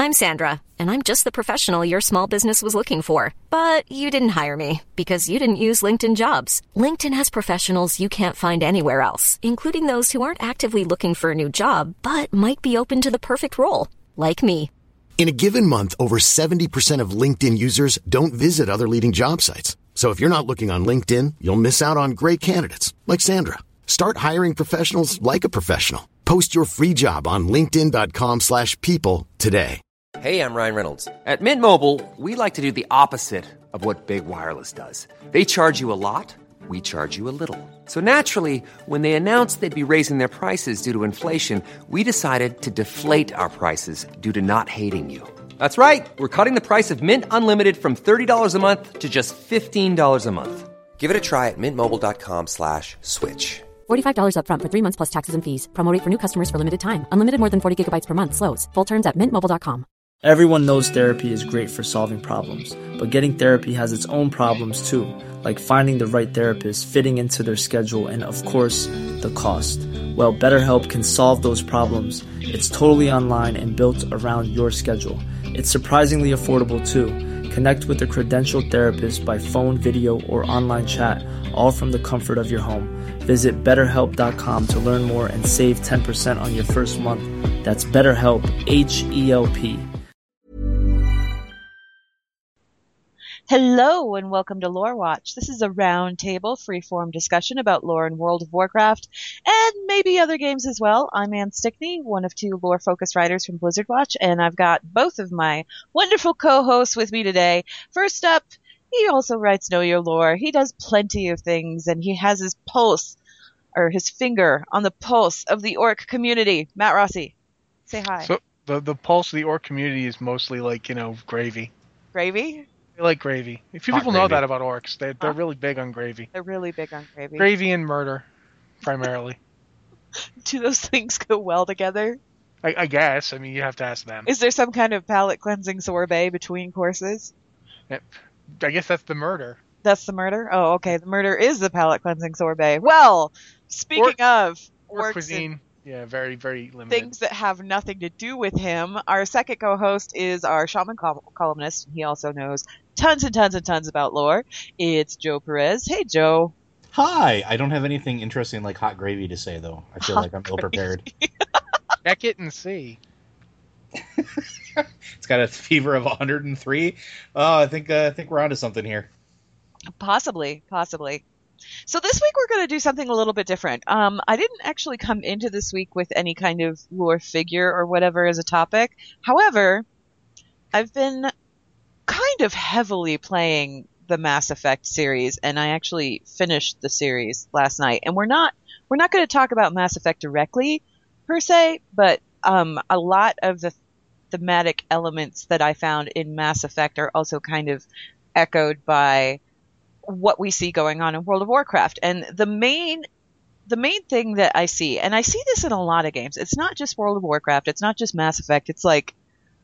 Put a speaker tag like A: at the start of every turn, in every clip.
A: I'm Sandra, and I'm just the professional your small business was looking for. But you didn't hire me because you didn't use LinkedIn Jobs. LinkedIn has professionals you can't find anywhere else, including those who aren't actively looking for a new job, but might be open to the perfect role, like me.
B: In a given month, over 70% of LinkedIn users don't visit other leading job sites. So if you're not looking on LinkedIn, you'll miss out on great candidates like Sandra. Start hiring professionals like a professional. Post your free job on linkedin.com/people today.
C: Hey, I'm Ryan Reynolds. At Mint Mobile, we like to do the opposite of what Big Wireless does. They charge you a lot, we charge you a little. So naturally, when they announced they'd be raising their prices due to inflation, we decided to deflate our prices due to not hating you. That's right. We're cutting the price of Mint Unlimited from $30 a month to just $15 a month. Give it a try at mintmobile.com/switch.
D: $45 up front for 3 months plus taxes and fees. Promo rate for new customers for limited time. Unlimited more than 40 gigabytes per month. Slows full terms at mintmobile.com.
E: Everyone knows therapy is great for solving problems, but getting therapy has its own problems too, like finding the right therapist, fitting into their schedule, and of course, the cost. Well, BetterHelp can solve those problems. It's totally online and built around your schedule. It's surprisingly affordable too. Connect with a credentialed therapist by phone, video, or online chat, all from the comfort of your home. Visit BetterHelp.com to learn more and save 10% on your first month. That's BetterHelp, H-E-L-P.
F: Hello and welcome to Lore Watch. This is a roundtable freeform discussion about lore in World of Warcraft and maybe other games as well. I'm Ann Stickney, one of 2 lore-focused writers from Blizzard Watch, and I've got both of my wonderful co-hosts with me today. First up, he also writes Know Your Lore. He does plenty of things, and he has his pulse, or his finger, on the pulse of the orc community. Matt Rossi, say hi.
G: So the pulse of the orc community is mostly like, gravy.
F: Gravy?
G: They like gravy. A few people know that about orcs. They're really big on gravy.
F: They're really big on gravy.
G: Gravy and murder, primarily.
F: Do those things go well together?
G: I guess. I mean, you have to ask them.
F: Is there some kind of palate cleansing sorbet between courses?
G: I guess that's the murder.
F: That's the murder? Oh, okay. The murder is the palate cleansing sorbet. Well, speaking of
G: orc cuisine, yeah, very, very limited.
F: Things that have nothing to do with him, our second co-host is our shaman columnist. He also knows tons and tons and tons about lore. It's Joe Perez. Hey, Joe.
H: Hi. I don't have anything interesting like hot gravy to say, though. I feel like I'm ill-prepared.
G: Check it and see.
H: It's got a fever of 103. Oh, I think we're onto something here.
F: Possibly. So this week we're going to do something a little bit different. I didn't actually come into this week with any kind of lore figure or whatever as a topic. However, I've been kind of heavily playing the Mass Effect series, and I actually finished the series last night. And we're not going to talk about Mass Effect directly per se, but a lot of the thematic elements that I found in Mass Effect are also kind of echoed by what we see going on in World of Warcraft. And the main thing that I see, and I see this in a lot of games, it's not just World of Warcraft, it's not just Mass Effect, it's like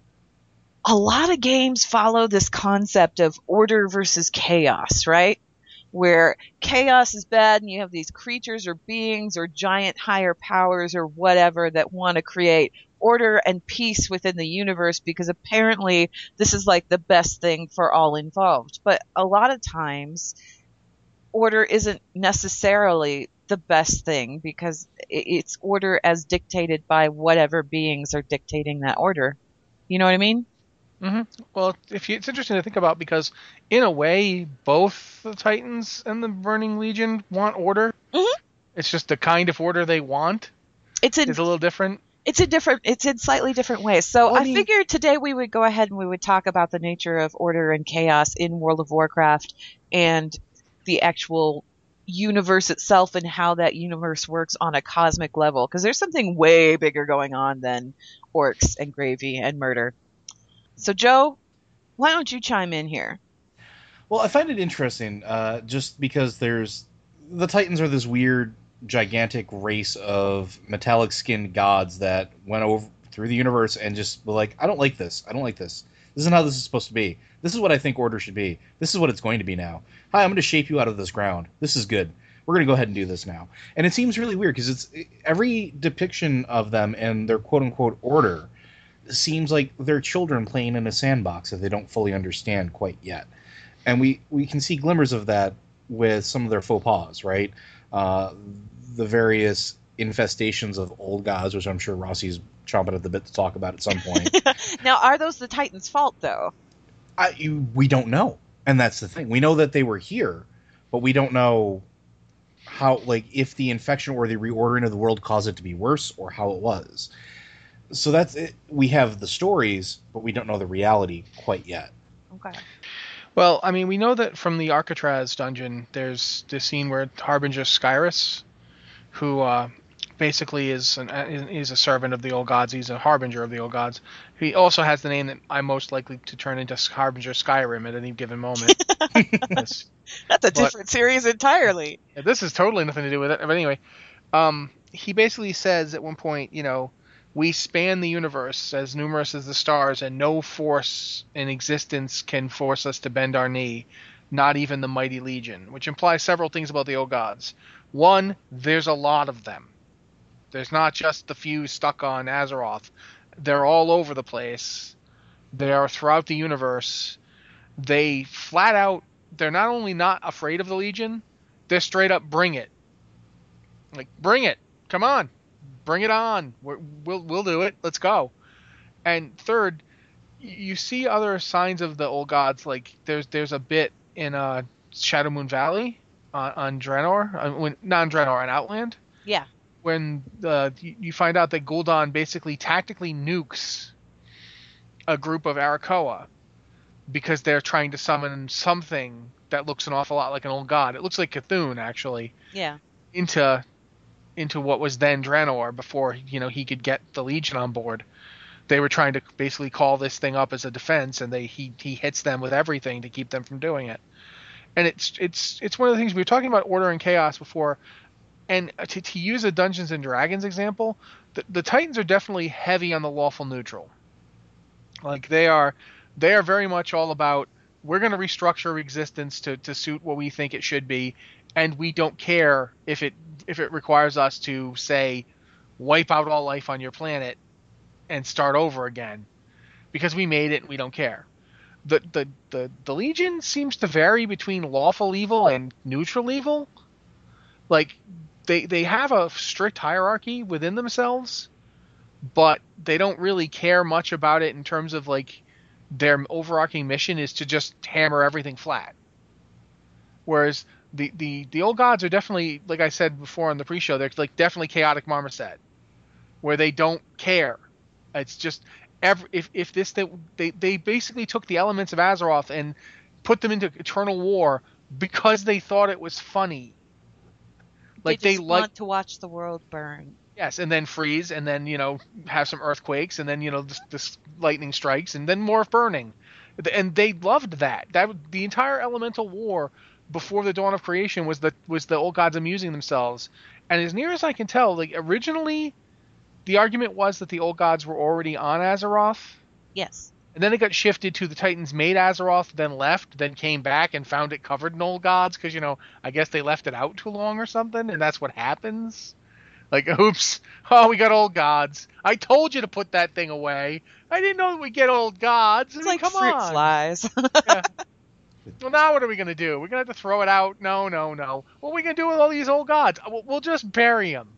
F: a lot of games follow this concept of order versus chaos, right? Where chaos is bad and you have these creatures or beings or giant higher powers or whatever that want to create order and peace within the universe because apparently this is like the best thing for all involved. But a lot of times order isn't necessarily the best thing because it's order as dictated by whatever beings are dictating that order. You know what I mean?
G: Mm-hmm. Well, it's interesting to think about because in a way, both the Titans and the Burning Legion want order.
F: Mm-hmm.
G: It's just the kind of order they want. It's a little different.
F: It's in slightly different ways. So I figured today we would go ahead and we would talk about the nature of order and chaos in World of Warcraft and the actual universe itself and how that universe works on a cosmic level. Because there's something way bigger going on than orcs and gravy and murder. So Joe, why don't you chime in here?
H: Well, I find it interesting just because the Titans are this weird gigantic race of metallic skinned gods that went over through the universe and just were like, I don't like this. This isn't how this is supposed to be. This is what I think order should be. This is what it's going to be now. Hi, I'm going to shape you out of this ground. This is good. We're going to go ahead and do this now. And it seems really weird because it's every depiction of them and their quote unquote order seems like they're children playing in a sandbox that they don't fully understand quite yet. And we can see glimmers of that with some of their faux pas, right? The various infestations of old gods, which I'm sure Rossi's chomping at the bit to talk about at some point.
F: Now, are those the Titans' fault, though?
H: We don't know. And that's the thing. We know that they were here, but we don't know how, like, if the infection or the reordering of the world caused it to be worse or how it was. So that's it. We have the stories, but we don't know the reality quite yet.
F: Okay.
G: Well, I mean, we know that from the Alcatraz dungeon, there's this scene where Harbinger Skyrus, who basically is a servant of the old gods. He's a harbinger of the old gods. He also has the name that I'm most likely to turn into Harbinger Skyrim at any given moment.
F: That's a different series entirely.
G: This is totally nothing to do with it. But anyway, he basically says at one point, we span the universe as numerous as the stars, and no force in existence can force us to bend our knee, not even the mighty legion, which implies several things about the old gods. One, there's a lot of them. There's not just the few stuck on Azeroth. They're all over the place. They are throughout the universe. They flat out, they're not only not afraid of the legion, they're straight up bring it. Like, bring it. Come on. Bring it on. We'll do it. Let's go. And third, you see other signs of the old gods. Like there's a bit in Shadowmoon Valley on Draenor, not on Draenor, on Outland.
F: Yeah.
G: When you find out that Gul'dan basically tactically nukes a group of Arakoa because they're trying to summon something that looks an awful lot like an old god. It looks like Cthulhu, actually.
F: Yeah.
G: Into what was then Draenor before he could get the Legion on board. They were trying to basically call this thing up as a defense, and he hits them with everything to keep them from doing it. And it's one of the things we were talking about order and chaos before. And to use a Dungeons and Dragons example, the Titans are definitely heavy on the lawful neutral. Like they are very much all about, we're going to restructure existence to suit what we think it should be, and we don't care if it requires us to, say, wipe out all life on your planet and start over again, because we made it and we don't care. The Legion seems to vary between lawful evil and neutral evil. Like they have a strict hierarchy within themselves, but they don't really care much about it in terms of like their overarching mission is to just hammer everything flat. Whereas the old gods are definitely, like I said before on the pre-show, they're like definitely chaotic marmoset, where they don't care. It's just they basically took the elements of Azeroth and put them into eternal war because they thought it was funny. Like
F: they want to watch the world burn.
G: Yes, and then freeze, and then have some earthquakes, and then this lightning strikes, and then more burning, and they loved that. The entire elemental war before the dawn of creation was the old gods amusing themselves. And as near as I can tell, like originally, the argument was that the old gods were already on Azeroth.
F: Yes.
G: And then it got shifted to the Titans made Azeroth, then left, then came back and found it covered in old gods because I guess they left it out too long or something, and that's what happens. Like, oops, we got old gods. I told you to put that thing away. I didn't know that we'd get old gods.
F: It's like
G: come
F: fruit
G: on.
F: flies.
G: Yeah. Well, now what are we going to do? We're going to have to throw it out? No. What are we going to do with all these old gods? We'll just bury them.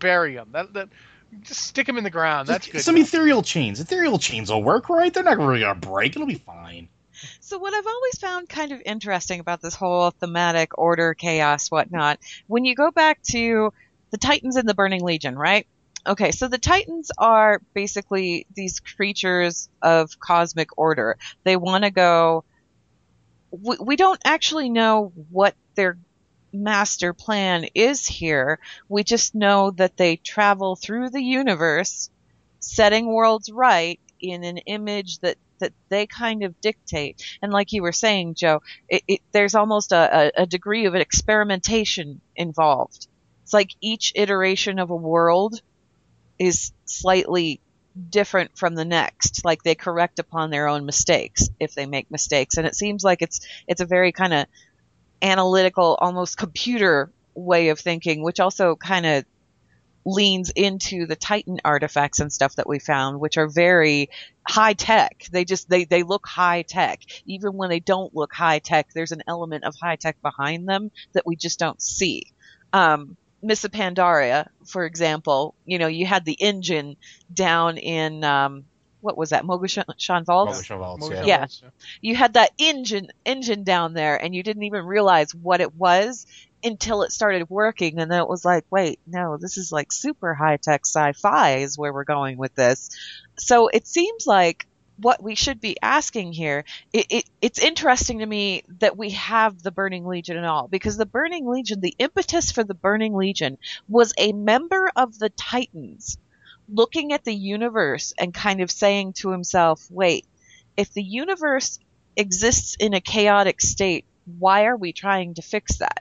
G: Just stick them in the ground. That's good.
H: Some ethereal chains. Ethereal chains will work, right? They're not really going to break. It'll be fine.
F: So what I've always found kind of interesting about this whole thematic order, chaos, whatnot, when you go back to the Titans and the Burning Legion, right? Okay, so the Titans are basically these creatures of cosmic order. They want to go... We don't actually know what their master plan is here. We just know that they travel through the universe, setting worlds right in an image that they kind of dictate. And like you were saying, Joe, there's almost a degree of experimentation involved. It's like each iteration of a world is slightly different from the next. Like they correct upon their own mistakes if they make mistakes. And it seems like it's a very kind of analytical, almost computer way of thinking, which also kind of leans into the Titan artifacts and stuff that we found, which are very high tech. They look high tech. Even when they don't look high tech, there's an element of high tech behind them that we just don't see. Missa Pandaria, for example, you had the engine down in, what was that? Mogoshan Vaults?
H: Mogoshan Vaults,
G: Mogoshan
F: Yeah.
G: Vaults,
F: You had that engine down there, and you didn't even realize what it was until it started working, and then it was like, wait, no, this is like super high-tech sci-fi is where we're going with this. So it seems like what we should be asking here, it's interesting to me that we have the Burning Legion and all, because the Burning Legion, the impetus for the Burning Legion was a member of the Titans looking at the universe and kind of saying to himself, wait, if the universe exists in a chaotic state, why are we trying to fix that?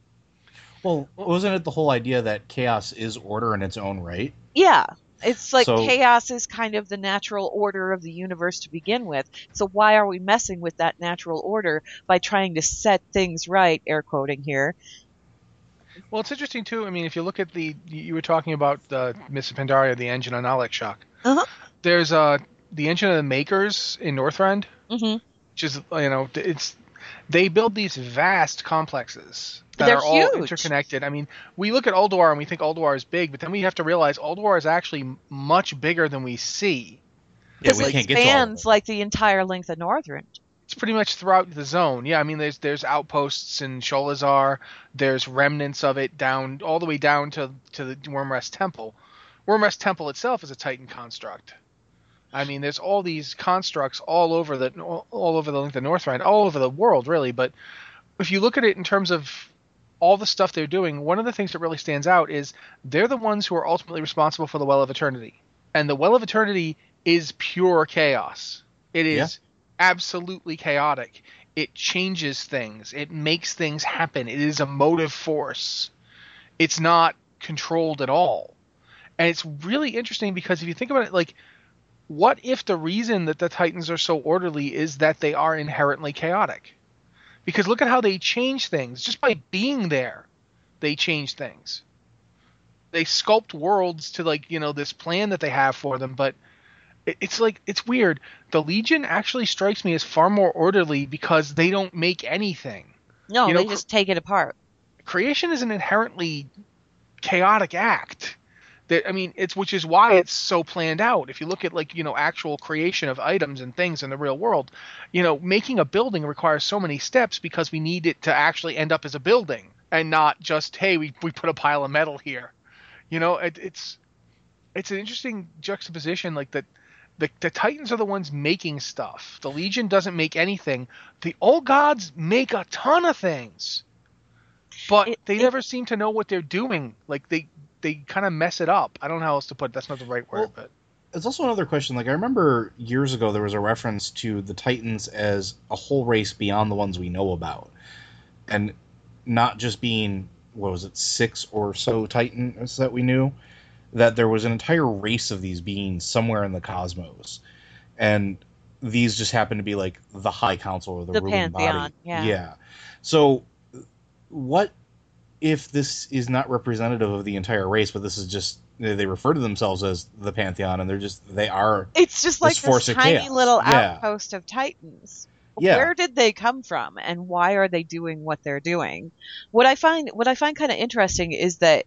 H: Well, wasn't it the whole idea that chaos is order in its own right?
F: Yeah. It's like
H: So-
F: chaos is kind of the natural order of the universe to begin with. So why are we messing with that natural order by trying to set things right, air quoting here?
G: Well, it's interesting too. I mean, if you look at you were talking about the Missa Pandaria, the engine on Alexshok.
F: Uh-huh.
G: There's the engine of the Makers in Northrend,
F: Mm-hmm.
G: which is they build these vast complexes that
F: They're
G: are all
F: huge.
G: interconnected. I mean, we look at Ulduar and we think Ulduar is big, but then we have to realize Ulduar is actually much bigger than we see.
H: Yeah,
F: Because
H: we
F: it
H: can't get to all of
F: spans
H: it.
F: like the entire length of Northrend.
G: It's pretty much throughout the zone. Yeah, I mean, there's outposts in Sholazar. There's remnants of it down all the way down to the Wormrest Temple. Wormrest Temple itself is a Titan construct. I mean, there's all these constructs all over the length of Northrend, all over the world, really. But if you look at it in terms of all the stuff they're doing, one of the things that really stands out is they're the ones who are ultimately responsible for the Well of Eternity. And the Well of Eternity is pure chaos. It is absolutely chaotic. It changes things. It makes things happen. It is a motive force. It's not controlled at all. And it's really interesting because if you think about it, like, what if the reason that the Titans are so orderly is that they are inherently chaotic? Because look at how they change things. Just by being there, they change things. They sculpt worlds to, like, this plan that they have for them, but it's weird. The Legion actually strikes me as far more orderly because they don't make anything.
F: No,
G: You know,
F: they just take it apart.
G: Creation is an inherently chaotic act. Which is why it's so planned out. If you look at actual creation of items and things in the real world, making a building requires so many steps because we need it to actually end up as a building and not just, hey, we put a pile of metal here. It's an interesting juxtaposition, like that. The Titans are the ones making stuff. The Legion doesn't make anything. The Old Gods make a ton of things, but they never seem to know what they're doing. Like they kind of mess it up. I don't know how else to put it. That's not the right word, but
H: It's also another question. Like, I remember years ago there was a reference to the Titans as a whole race beyond the ones we know about, and not just being, 6 or so Titans that we knew. That there was an entire race of these beings somewhere in the cosmos, and these just happen to be like the High Council or the ruling
F: Pantheon,
H: body.
F: yeah.
H: So, what if this is not representative of the entire race, but this is just they refer to themselves as the Pantheon, and they are.
F: It's just like
H: force
F: this
H: of
F: tiny
H: chaos.
F: little
H: Yeah.
F: outpost of Titans.
H: Yeah.
F: Where did they come from, and why are they doing what they're doing? What I find kind of interesting is that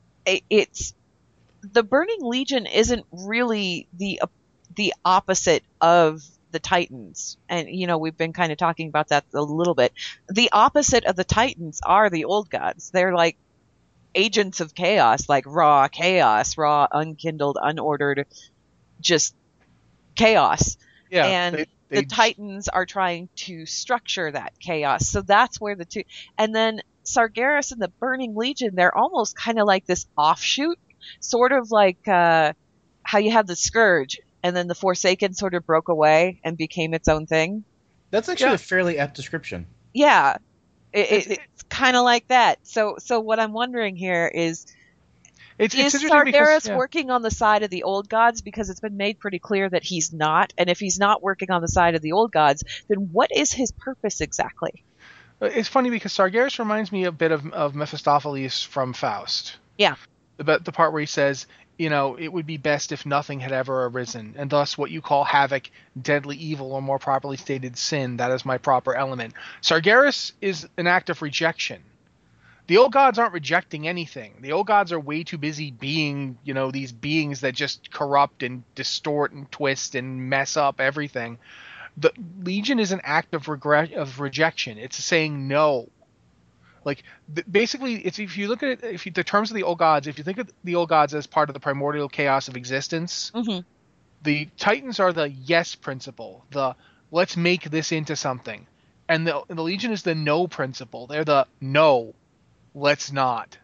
F: it's the Burning Legion isn't really the opposite of the Titans. And, we've been kind of talking about that a little bit. The opposite of the Titans are the Old Gods. They're like agents of chaos, like raw chaos, raw, unkindled, unordered, just chaos.
G: yeah.
F: And the Titans are trying to structure that chaos. So that's where the two... And then Sargeras and the Burning Legion, they're almost kind of like this offshoot, sort of like how you have the Scourge, and then the Forsaken sort of broke away and became its own thing.
H: That's actually a fairly apt description.
F: Yeah, it's kind of like that. So what I'm wondering here is
G: interesting
F: Sargeras
G: because,
F: working on the side of the Old Gods, because it's been made pretty clear that he's not, and if he's not working on the side of the Old Gods, then what is his purpose exactly?
G: It's funny because Sargeras reminds me a bit of Mephistopheles from Faust.
F: Yeah.
G: the part where he says, it would be best if nothing had ever arisen, and thus what you call havoc, deadly evil, or more properly stated sin, that is my proper element. Sargeras is an act of rejection. The old gods aren't rejecting anything. The old gods are way too busy being, these beings that just corrupt and distort and twist and mess up everything. The Legion is an act of rejection. It's saying no. Like, basically, if you look at it, the terms of the old gods, if you think of the old gods as part of the primordial chaos of existence, the Titans are the yes principle, the let's make this into something. And the Legion is the no principle. They're the no, let's not.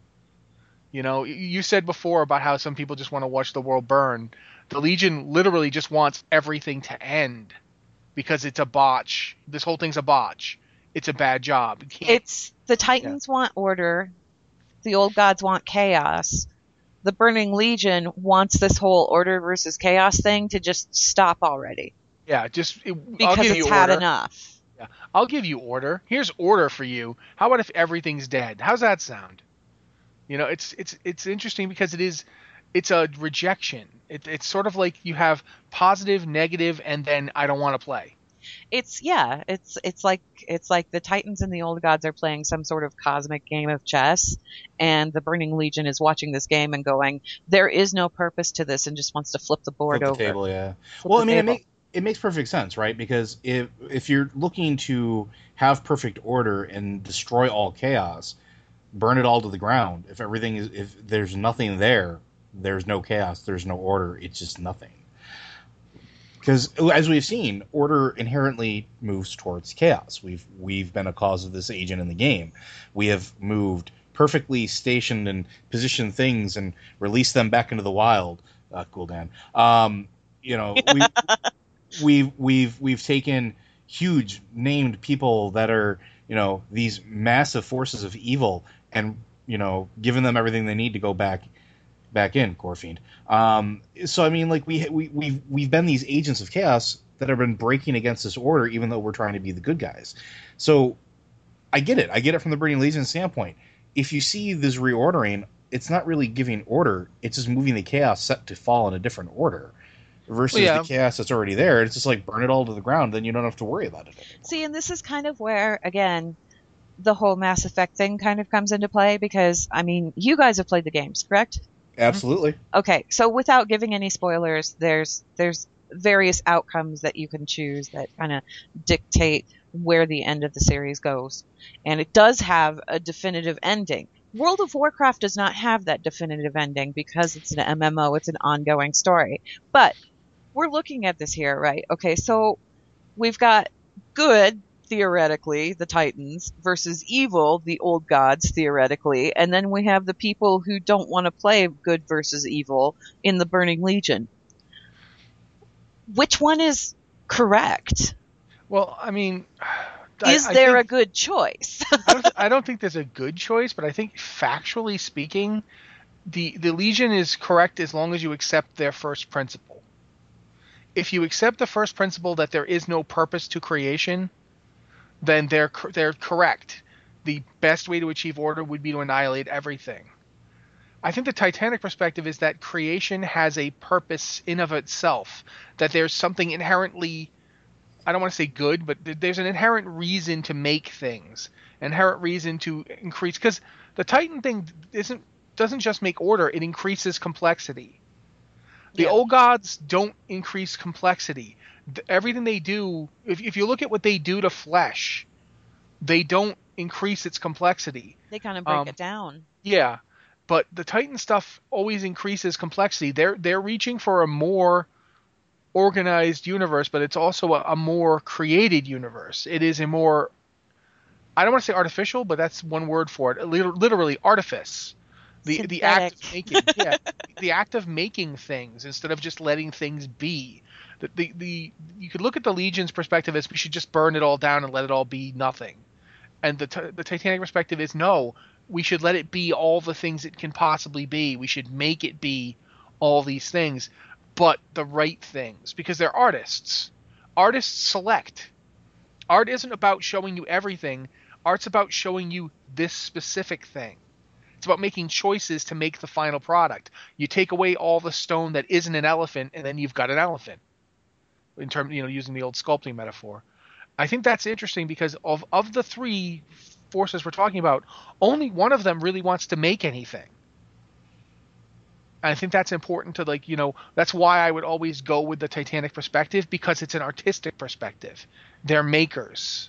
G: You said before about how some people just want to watch the world burn. The Legion literally just wants everything to end because it's a botch. This whole thing's a botch. It's a bad job.
F: It's the Titans want order. The old gods want chaos. The Burning Legion wants this whole order versus chaos thing to just stop already.
G: Yeah,
F: because
G: I'll give
F: it's
G: you
F: had
G: order.
F: enough.
G: Yeah, I'll give you order. Here's order for you. How about if everything's dead? How's that sound? It's interesting because it's a rejection. It's sort of like you have positive, negative, and then I don't want to play.
F: It's like the Titans and the old gods are playing some sort of cosmic game of chess, and the Burning Legion is watching this game and going, there is no purpose to this, and just wants to flip the board over.
H: Table, yeah. Well, I mean, it makes perfect sense, right? Because if you're looking to have perfect order and destroy all chaos, burn it all to the ground. If there's nothing there, there's no chaos, there's no order. It's just nothing. Because, as we've seen, order inherently moves towards chaos. We've been a cause of this agent in the game. We have moved perfectly stationed and positioned things and released them back into the wild. Cool, Dan. We've taken huge named people that are these massive forces of evil and given them everything they need to go back in, Gorefiend. So I mean, like we've been these agents of chaos that have been breaking against this order, even though we're trying to be the good guys. So I get it from the Burning Legion standpoint. If you see this reordering, it's not really giving order; it's just moving the chaos set to fall in a different order. Versus the chaos that's already there, it's just like burn it all to the ground. Then you don't have to worry about it anymore.
F: See, and this is kind of where again the whole Mass Effect thing kind of comes into play because I mean, you guys have played the games, correct?
H: Absolutely.
F: Okay, so without giving any spoilers, there's various outcomes that you can choose that kind of dictate where the end of the series goes. And it does have a definitive ending. World of Warcraft does not have that definitive ending because it's an MMO, it's an ongoing story. But we're looking at this here, right? Okay, so we've got good, theoretically, the Titans, versus evil, the old gods, theoretically, and then we have the people who don't want to play good versus evil in the Burning Legion. Which one is correct?
G: Well, I mean,
F: is there a good choice?
G: I don't think there's a good choice, but I think factually speaking, the Legion is correct as long as you accept their first principle. If you accept the first principle that there is no purpose to creation, then they're correct. The best way to achieve order would be to annihilate everything. I think the Titanic perspective is that creation has a purpose in of itself, that there's something inherently, I don't want to say good, but there's an inherent reason to make things, inherent reason to increase, because the Titan thing doesn't just make order, it increases complexity. The old gods don't increase complexity. Everything they do, if you look at what they do to flesh, they don't increase its complexity.
F: They kind of break it down.
G: Yeah, but the Titan stuff always increases complexity. They're reaching for a more organized universe, but it's also a more created universe. It is a more, I don't want to say artificial, but that's one word for it. Literally artifice. The act of making, the act of making things instead of just letting things be. You could look at the Legion's perspective as we should just burn it all down and let it all be nothing, and the Titanic perspective is no, we should let it be all the things it can possibly be. We should make it be all these things, but the right things, because they're artists. Artists select. Art isn't about showing you everything. Art's about showing you this specific thing. It's about making choices to make the final product. You take away all the stone that isn't an elephant, and then you've got an elephant. In terms, using the old sculpting metaphor. I think that's interesting because of the three forces we're talking about, only one of them really wants to make anything. And I think that's important to that's why I would always go with the Titanic perspective, because it's an artistic perspective. They're makers.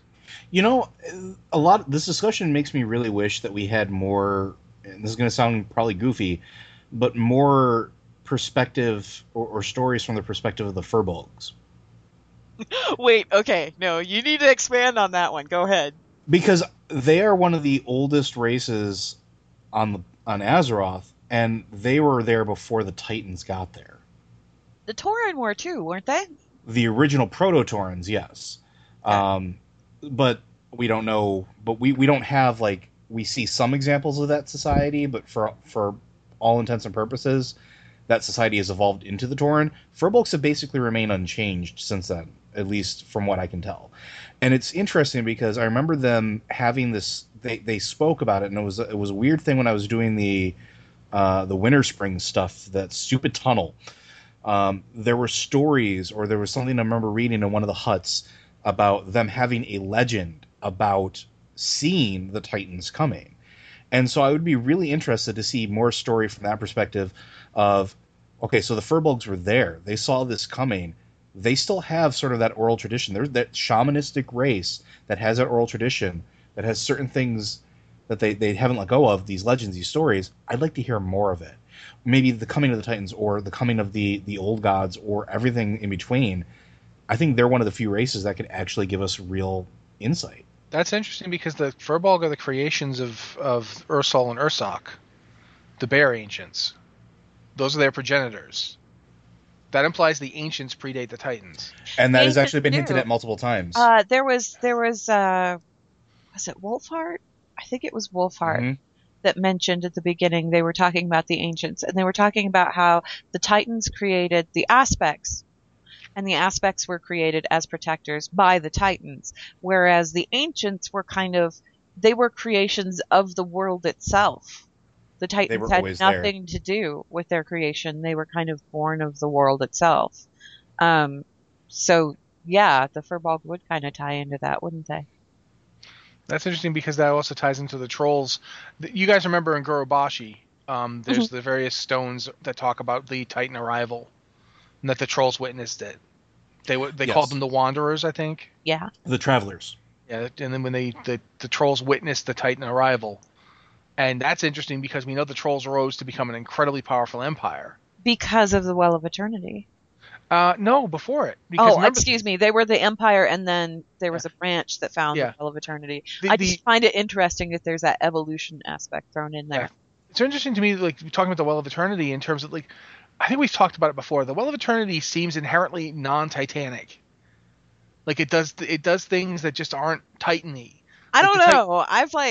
H: This discussion makes me really wish that we had more, and this is going to sound probably goofy, but more perspective or stories from the perspective of the Furbolgs.
F: Wait, okay. No, you need to expand on that one. Go ahead.
H: Because they are one of the oldest races on Azeroth, and they were there before the Titans got there.
F: The Tauren were too, weren't they?
H: The original Proto-Taurens, yes. Yeah. But we don't know. But we don't have, we see some examples of that society, but for all intents and purposes, that society has evolved into the Tauren. Furbolgs have basically remained unchanged since then, at least from what I can tell. And it's interesting because I remember them having this. They spoke about it, and it was a weird thing when I was doing the Winter Spring stuff, that stupid tunnel. There were stories, or there was something I remember reading in one of the huts about them having a legend about seeing the Titans coming. And so I would be really interested to see more story from that perspective of, okay, so the Furbolgs were there. They saw this coming. They still have sort of that oral tradition. There's that shamanistic race that has that oral tradition, that has certain things that they haven't let go of, these legends, these stories. I'd like to hear more of it. Maybe the coming of the Titans, or the coming of the old gods, or everything in between. I think they're one of the few races that could actually give us real insight.
G: That's interesting because the Furbolg are the creations of Ursol and Ursoc, the Bear Ancients. Those are their progenitors. That implies the Ancients predate the Titans.
H: And that has actually been hinted at multiple times.
F: There was was it Wolfheart? I think it was Wolfheart that mentioned at the beginning, they were talking about the Ancients, and they were talking about how the Titans created the aspects, and the aspects were created as protectors by the Titans, whereas the Ancients were they were creations of the world itself. The Titans had nothing to do with their creation. They were kind of born of the world itself. So, yeah, the Furbolg would kind of tie into that, wouldn't they?
G: That's interesting because that also ties into the trolls. You guys remember in Gurubashi, there's the various stones that talk about the Titan arrival, and that the trolls witnessed it. They called them the Wanderers, I think.
F: Yeah.
H: The Travelers.
G: Yeah, and then when the trolls witnessed the Titan arrival. And that's interesting because we know the trolls rose to become an incredibly powerful empire.
F: Because of the Well of Eternity.
G: No, before it. Because
F: excuse me. They were the empire, and then there was a branch that found the Well of Eternity. I just find it interesting that there's that evolution aspect thrown in there.
G: It's interesting to me, talking about the Well of Eternity in terms of, I think we've talked about it before. The Well of Eternity seems inherently non-Titanic. It does things that just aren't Titan-y.
F: I don't know.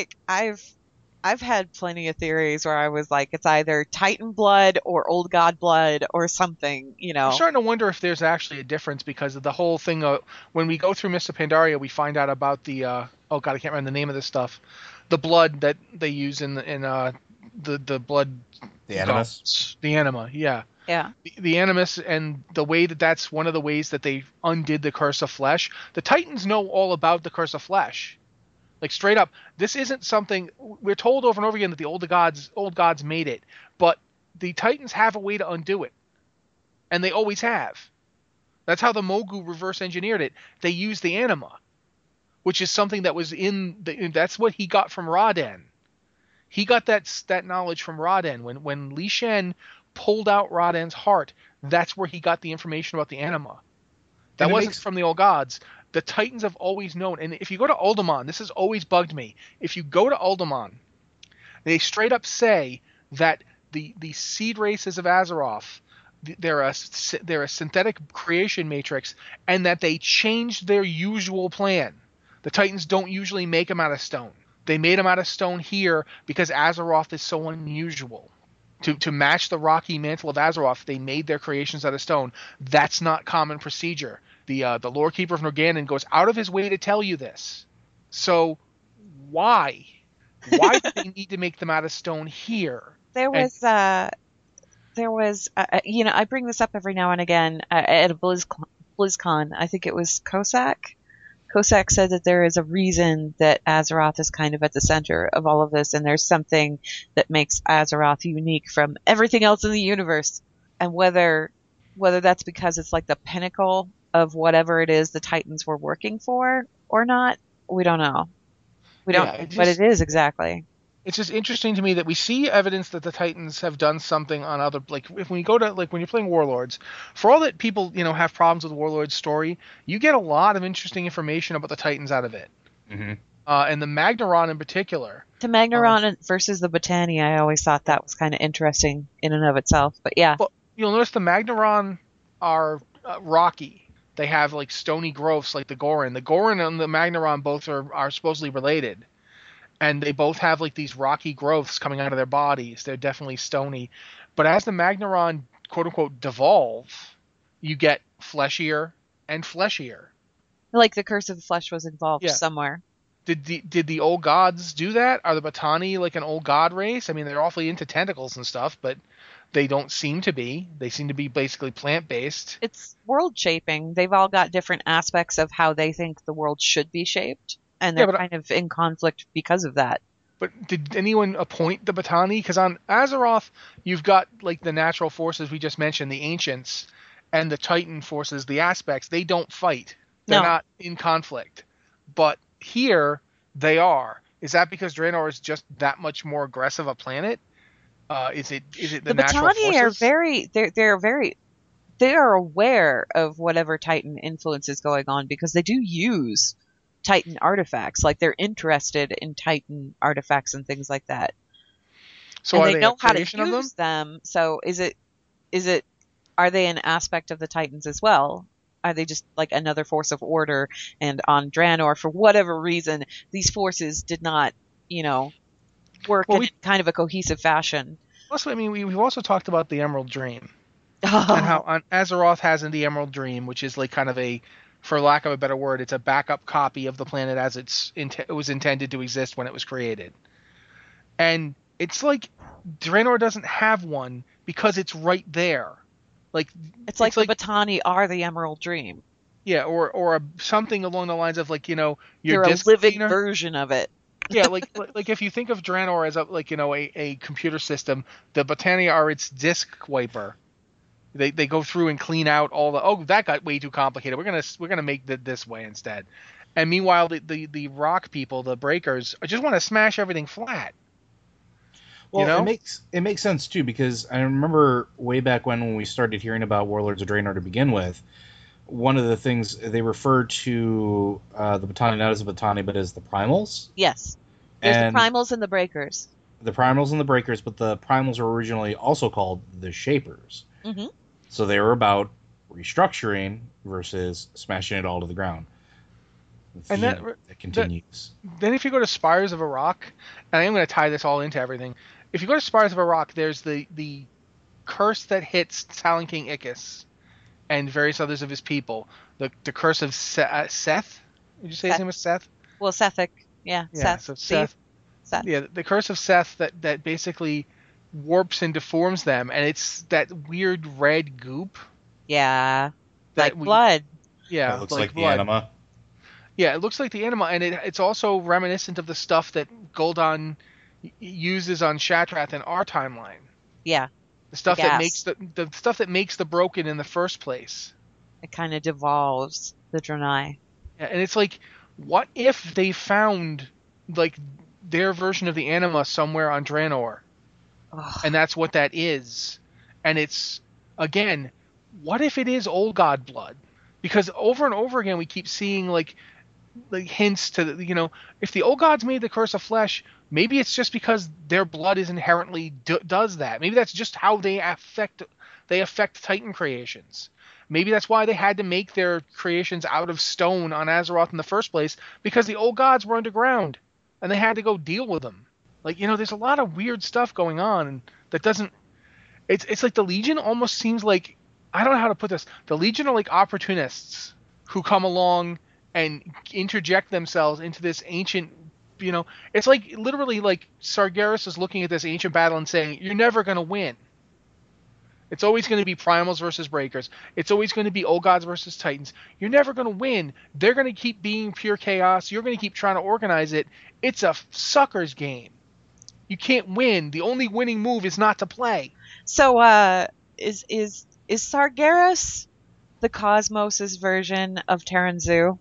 F: I've had plenty of theories where I was like, it's either Titan blood or Old God blood or something,
G: I'm starting to wonder if there's actually a difference because of the whole thing. When we go through Mists of Pandaria, we find out about the I can't remember the name of this stuff. The blood that they use in the blood.
H: The Animus.
G: The Anima, yeah.
F: Yeah.
G: The Animus, and the way that's one of the ways that they undid the Curse of Flesh. The Titans know all about the Curse of Flesh. Straight up, this isn't something we're told over and over again that the old gods made it, but the Titans have a way to undo it, and they always have. That's how the Mogu reverse engineered it. They used the Anima, which is something that was that's what he got from Raden. He got that knowledge from Raden. When Li Shen pulled out Raden's heart, that's where he got the information about the Anima. That wasn't from the old gods. The Titans have always known, and if you go to Uldaman, this has always bugged me. If you go to Uldaman, they straight up say that the seed races of Azeroth, they're a synthetic creation matrix, and that they changed their usual plan. The Titans don't usually make them out of stone. They made them out of stone here because Azeroth is so unusual. To match the rocky mantle of Azeroth, they made their creations out of stone. That's not common procedure. The Lorekeeper of Norgannon goes out of his way to tell you this. So why? Why do they need to make them out of stone here?
F: There was, I bring this up every now and again at a BlizzCon. I think it was Cossack. Cossack said that there is a reason that Azeroth is kind of at the center of all of this, and there's something that makes Azeroth unique from everything else in the universe. And whether that's because it's like the pinnacle of whatever it is the Titans were working for or not, we don't know. But it is exactly.
G: It's just interesting to me that we see evidence that the Titans have done something on other, like if when you go to, like when you're playing Warlords, for all that people, have problems with Warlords story, you get a lot of interesting information about the Titans out of it.
H: Mm-hmm.
G: And the Magnaron in particular.
F: The Magnaron versus the Botani, I always thought that was kind of interesting in and of itself, but yeah.
G: Well, you'll notice the Magnaron are rocky. They have like stony growths like the Gorin. The Gorin and the Magnaron both are supposedly related. And they both have like these rocky growths coming out of their bodies. They're definitely stony. But as the Magnaron, quote unquote, devolve, you get fleshier and fleshier.
F: Like the Curse of the Flesh was involved somewhere.
G: Did the old gods do that? Are the Botani like an old god race? I mean, they're awfully into tentacles and stuff, but they don't seem to be. They seem to be basically plant-based.
F: It's world shaping. They've all got different aspects of how they think the world should be shaped. And they're kind of in conflict because of that.
G: But did anyone appoint the Botani? Because on Azeroth, you've got like the natural forces we just mentioned, the Ancients, and the Titan forces, the Aspects. They don't fight. They're not in conflict. But here, they are. Is that because Draenor is just that much more aggressive a planet? Is it the natural
F: Botani
G: forces?
F: They are aware of whatever Titan influence is going on because they do use Titan artifacts. Like they're interested in Titan artifacts and things like that.
G: So
F: and
G: are
F: they know how to
G: of
F: use them? So are they an aspect of the Titans as well? Are they just like another force of order? And on Draenor, for whatever reason, these forces did not, work in kind of a cohesive fashion.
G: Also, I mean, we've also talked about the Emerald Dream. And how Azeroth has in the Emerald Dream, which is like kind of a, for lack of a better word, it's a backup copy of the planet as it was intended to exist when it was created. And it's like Draenor doesn't have one because it's right there. Like
F: it's like the Botani are the Emerald Dream.
G: Yeah, or something along the lines of like, your
F: they're a living version of it.
G: Yeah, like if you think of Draenor as a computer system, the Botani are its disk wiper. They go through and clean out all the that got way too complicated. We're gonna make it this way instead. And meanwhile, the rock people, the breakers, just want to smash everything flat.
H: Well, it makes sense too, because I remember way back when we started hearing about Warlords of Draenor to begin with, one of the things they referred to the Botani not as the Botani but as the Primals.
F: Yes, there's the Primals and the Breakers.
H: The Primals and the Breakers, but the Primals were originally also called the Shapers.
F: Mm-hmm.
H: So they were about restructuring versus smashing it all to the ground.
G: And that
H: continues.
G: Then if you go to Spires of Arok, and I am going to tie this all into everything. If you go to Spires of Arok, there's the curse that hits Talon King Ickis and various others of his people. The curse of Seth? Did you say his name was Seth?
F: Well, Sethic. Yeah, Seth.
G: So Seth. Yeah, the curse of Seth that basically warps and deforms them, and it's that weird red goop.
F: Yeah, like blood.
G: Yeah,
H: it looks like the anima.
G: Yeah, it looks like the anima, and it's also reminiscent of the stuff that Gul'dan uses on Shattrath in our timeline.
F: Yeah,
G: the stuff that makes the stuff that makes the broken in the first place.
F: It kind of devolves the Draenei.
G: Yeah, and it's like, what if they found like their version of the anima somewhere on Draenor? And that's what that is. And it's, again, what if it is old god blood? Because over and over again we keep seeing like hints to, if the old gods made the curse of flesh, maybe it's just because their blood is inherently does that. Maybe that's just how they affect Titan creations. Maybe that's why they had to make their creations out of stone on Azeroth in the first place, because the old gods were underground and they had to go deal with them. Like, there's a lot of weird stuff going on, and that doesn't... It's like the Legion almost seems like... I don't know how to put this. The Legion are like opportunists who come along and interject themselves into this ancient, it's like literally like Sargeras is looking at this ancient battle and saying, you're never going to win. It's always going to be primals versus breakers. It's always going to be old gods versus titans. You're never going to win. They're going to keep being pure chaos. You're going to keep trying to organize it. It's a sucker's game. You can't win. The only winning move is not to play.
F: So, is Sargeras the Cosmos' version of Terran Zoo?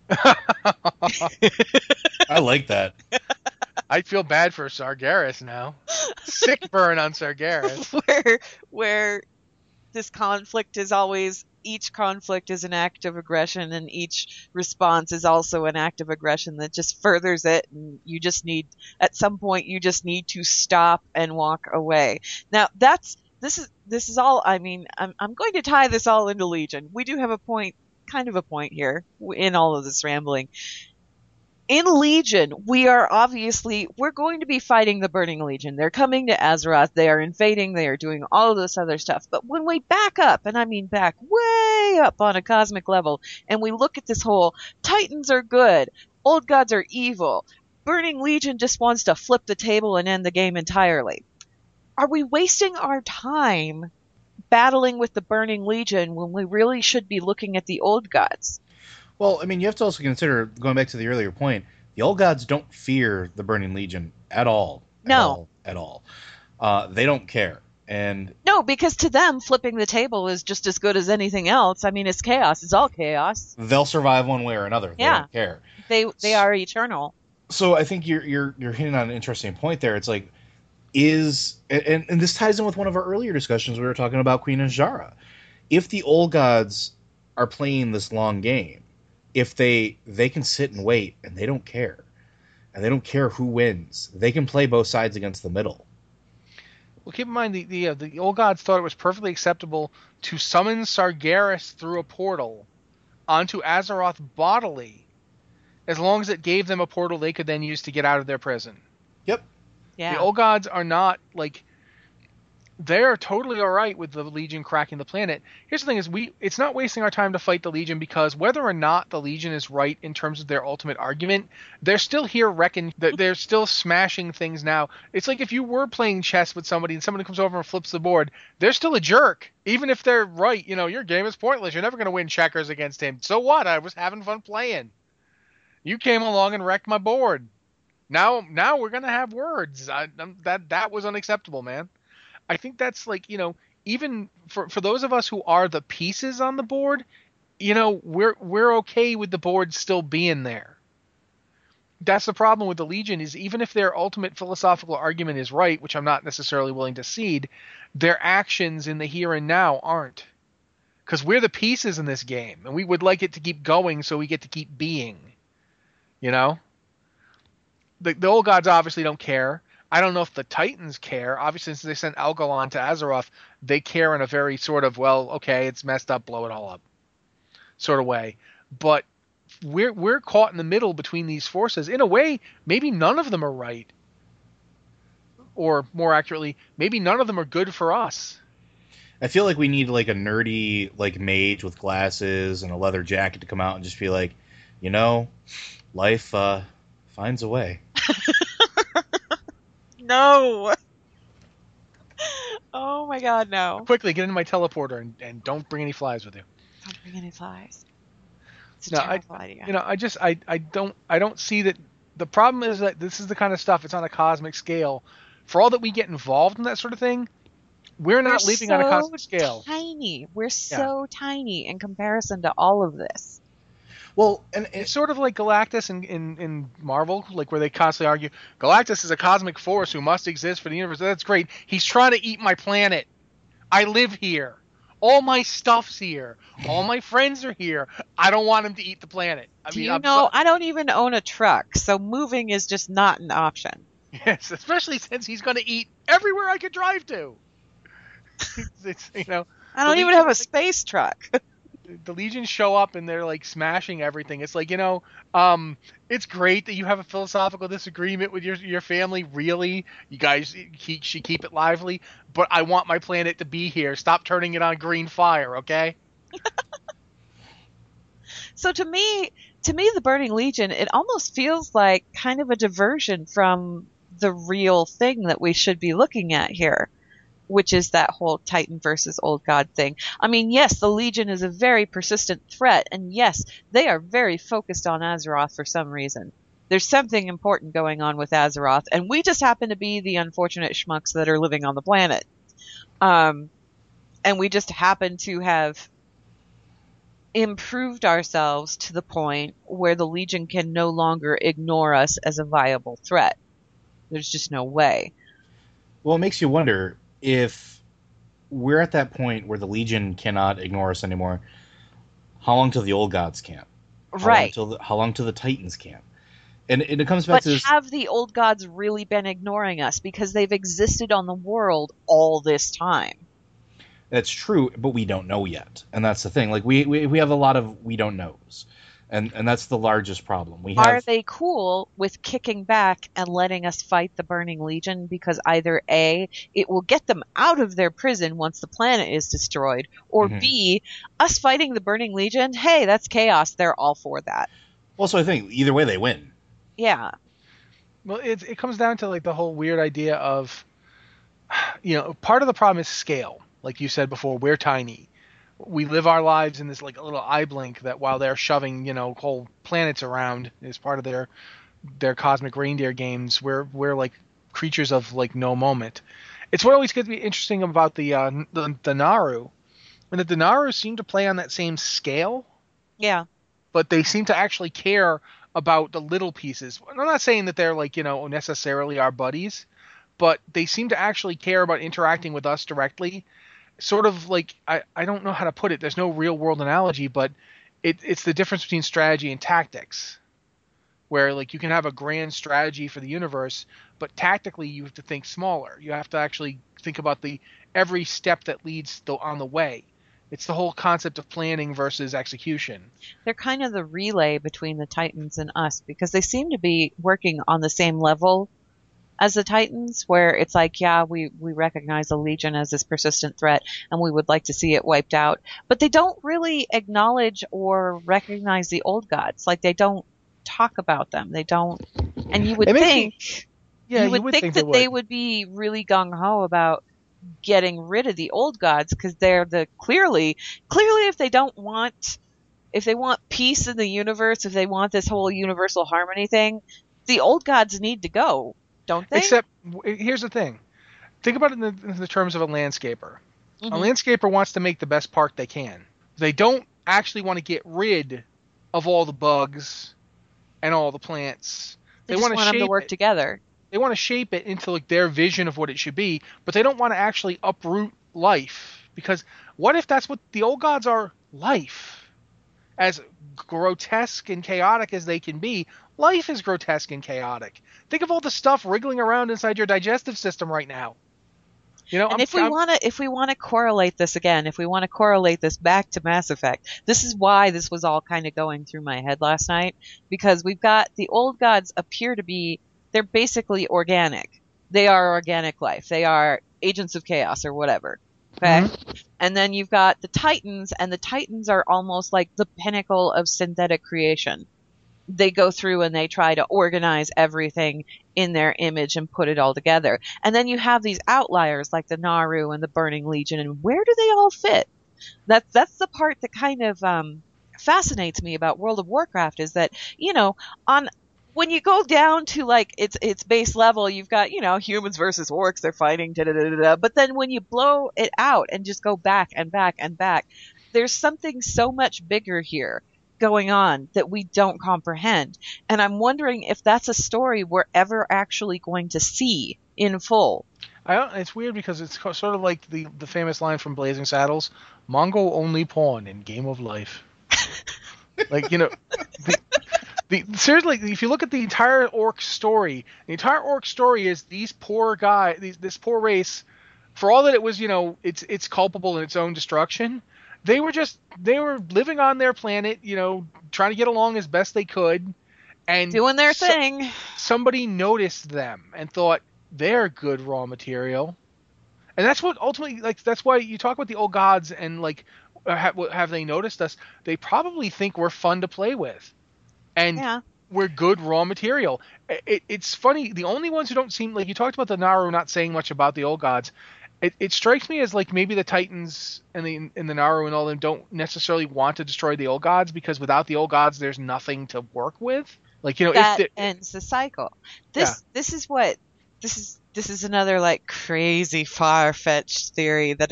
H: I like that.
G: I feel bad for Sargeras now. Sick burn on Sargeras.
F: where this conflict is always, each conflict is an act of aggression, and each response is also an act of aggression that just furthers it, and you just need, at some point, you just need to stop and walk away. Now, this is all, I mean, I'm going to tie this all into Legion. We do have a point, kind of a point here in all of this rambling. In Legion, we're going to be fighting the Burning Legion. They're coming to Azeroth. They are invading. They are doing all of this other stuff. But when we back up, and I mean back way up on a cosmic level, and we look at this whole, Titans are good, old gods are evil, Burning Legion just wants to flip the table and end the game entirely. Are we wasting our time battling with the Burning Legion when we really should be looking at the old gods?
H: Well, I mean, you have to also consider, going back to the earlier point, the old gods don't fear the Burning Legion at all.
F: No.
H: At all. They don't care. And
F: no, because to them, flipping the table is just as good as anything else. I mean, it's chaos. It's all chaos.
H: They'll survive one way or another. They don't care.
F: They are eternal.
H: So I think you're hitting on an interesting point there. It's like, and this ties in with one of our earlier discussions. We were talking about Queen Azshara. If the old gods are playing this long game, if they can sit and wait, and they don't care, and they don't care who wins, they can play both sides against the middle.
G: Well, keep in mind the old gods thought it was perfectly acceptable to summon Sargeras through a portal onto Azeroth bodily, as long as it gave them a portal they could then use to get out of their prison.
H: Yep.
F: Yeah.
G: The old gods are not like, they're totally all right with the Legion cracking the planet. Here's the thing: is it's not wasting our time to fight the Legion, because whether or not the Legion is right in terms of their ultimate argument, they're still here wrecking. They're still smashing things now. It's like if you were playing chess with somebody and somebody comes over and flips the board, they're still a jerk, even if they're right. Your game is pointless. You're never going to win checkers against him. So what? I was having fun playing. You came along and wrecked my board. Now we're going to have words. That was unacceptable, man. I think that's like, even for those of us who are the pieces on the board, we're okay with the board still being there. That's the problem with the Legion, is even if their ultimate philosophical argument is right, which I'm not necessarily willing to cede, their actions in the here and now aren't. Because we're the pieces in this game, and we would like it to keep going so we get to keep being. The old gods obviously don't care. I don't know if the Titans care. Obviously, since they sent Algalon to Azeroth, they care in a very sort of, well, okay, it's messed up, blow it all up sort of way. But we're caught in the middle between these forces. In a way, maybe none of them are right. Or more accurately, maybe none of them are good for us.
H: I feel like we need like a nerdy like mage with glasses and a leather jacket to come out and just be like, life finds a way.
F: No. Oh my God, no.
G: Quickly, get into my teleporter and don't bring any flies with you.
F: Don't bring any flies. It's a terrible idea.
G: I don't see that. The problem is that this is the kind of stuff, it's on a cosmic scale. For all that we get involved in that sort of thing, we're not living on a cosmic scale.
F: Tiny. We're so tiny in comparison to all of this.
H: Well, and
G: it's sort of like Galactus in Marvel, like where they constantly argue, Galactus is a cosmic force who must exist for the universe. That's great. He's trying to eat my planet. I live here. All my stuff's here. All my friends are here. I don't want him to eat the planet.
F: I don't even own a truck, so moving is just not an option.
G: Yes, especially since he's going to eat everywhere I could drive to.
F: I don't even have a space truck.
G: The Legion show up and they're like smashing everything. It's like, it's great that you have a philosophical disagreement with your family. Really, you guys should keep it lively. But I want my planet to be here. Stop turning it on green fire, okay?
F: So to me, to me, the Burning Legion, it almost feels like kind of a diversion from the real thing that we should be looking at here, which is that whole Titan versus Old God thing. I mean, yes, the Legion is a very persistent threat, and yes, they are very focused on Azeroth for some reason. There's something important going on with Azeroth, and we just happen to be the unfortunate schmucks that are living on the planet. And we just happen to have improved ourselves to the point where the Legion can no longer ignore us as a viable threat. There's just no way.
H: Well, it makes you wonder if we're at that point where the Legion cannot ignore us anymore. How long till the old gods can't?
F: Right.
H: How long till the Titans can't? And it comes back to this.
F: But have the old gods really been ignoring us? Because they've existed on the world all this time.
H: That's true, but we don't know yet, and that's the thing. Like we have a lot of we don't knows, and that's the largest problem.
F: Are they cool with kicking back and letting us fight the Burning Legion? Because either A, it will get them out of their prison once the planet is destroyed, or B, us fighting the Burning Legion, hey, that's chaos. They're all for that.
H: Well, so I think either way they win.
F: Yeah.
G: Well, it comes down to like the whole weird idea of, part of the problem is scale. Like you said before, we're tiny. We live our lives in this like a little eye blink that while they're shoving, whole planets around as part of their cosmic reindeer games, we're like creatures of like no moment. It's what always gets me interesting about the Naaru. And the Naaru seem to play on that same scale.
F: Yeah.
G: But they seem to actually care about the little pieces. I'm not saying that they're like, necessarily our buddies, but they seem to actually care about interacting with us directly. Sort of like, I don't know how to put it. There's no real world analogy, but it's the difference between strategy and tactics, where like you can have a grand strategy for the universe, but tactically you have to think smaller. You have to actually think about every step that leads on the way. It's the whole concept of planning versus execution.
F: They're kind of the relay between the Titans and us, because they seem to be working on the same level as the Titans, where it's like, yeah, we recognize the Legion as this persistent threat and we would like to see it wiped out. But they don't really acknowledge or recognize the old gods. Like, they don't talk about them. They don't. And you would think, you would think that they would be really gung-ho about getting rid of the old gods, because they're clearly if they want peace in the universe, if they want this whole universal harmony thing, the old gods need to go, don't they?
G: Except here's the thing. Think about it in the terms of a landscaper. A landscaper wants to make the best park they can. They don't actually want to get rid of all the bugs and all the plants.
F: They just want them to work together.
G: They want to shape it into like their vision of what it should be, but they don't want to actually uproot life. Because what if that's what the old gods are? Life. As grotesque and chaotic as they can be, life is grotesque and chaotic. Think of all the stuff wriggling around inside your digestive system right now.
F: And if we want to correlate this again, if we want to correlate this back to Mass Effect, this is why this was all kind of going through my head last night, because we've got the old gods appear to be, they're basically organic. They are organic life. They are agents of chaos or whatever. Okay. And then you've got the Titans, and the Titans are almost like the pinnacle of synthetic creation. They go through and they try to organize everything in their image and put it all together. And then you have these outliers like the Naaru and the Burning Legion, and where do they all fit? That's the part that kind of fascinates me about World of Warcraft, is that, when you go down to like its base level, you've got, humans versus orcs, they're fighting, but then when you blow it out and just go back and back and back, there's something so much bigger here going on that we don't comprehend. And I'm wondering if that's a story we're ever actually going to see in full.
G: It's weird because it's sort of like the famous line from Blazing Saddles, Mongo only pawn in game of life. Like, seriously, if you look at the entire orc story, is these poor guys, this poor race, for all that it was, it's culpable in its own destruction. They were living on their planet, trying to get along as best they could, and
F: doing their thing.
G: Somebody noticed them and thought they're good raw material, and that's what ultimately, like, that's why you talk about the old gods and like, have they noticed us? They probably think we're fun to play with. and
F: Yeah.
G: we're good raw material. It's funny. The only ones who don't seem like, you talked about the Naru not saying much about the old gods. It strikes me as like maybe the Titans and the Naru and all them don't necessarily want to destroy the old gods, because without the old gods, there's nothing to work with. Like, you know,
F: That
G: if
F: ends the cycle. This is another like crazy far-fetched theory that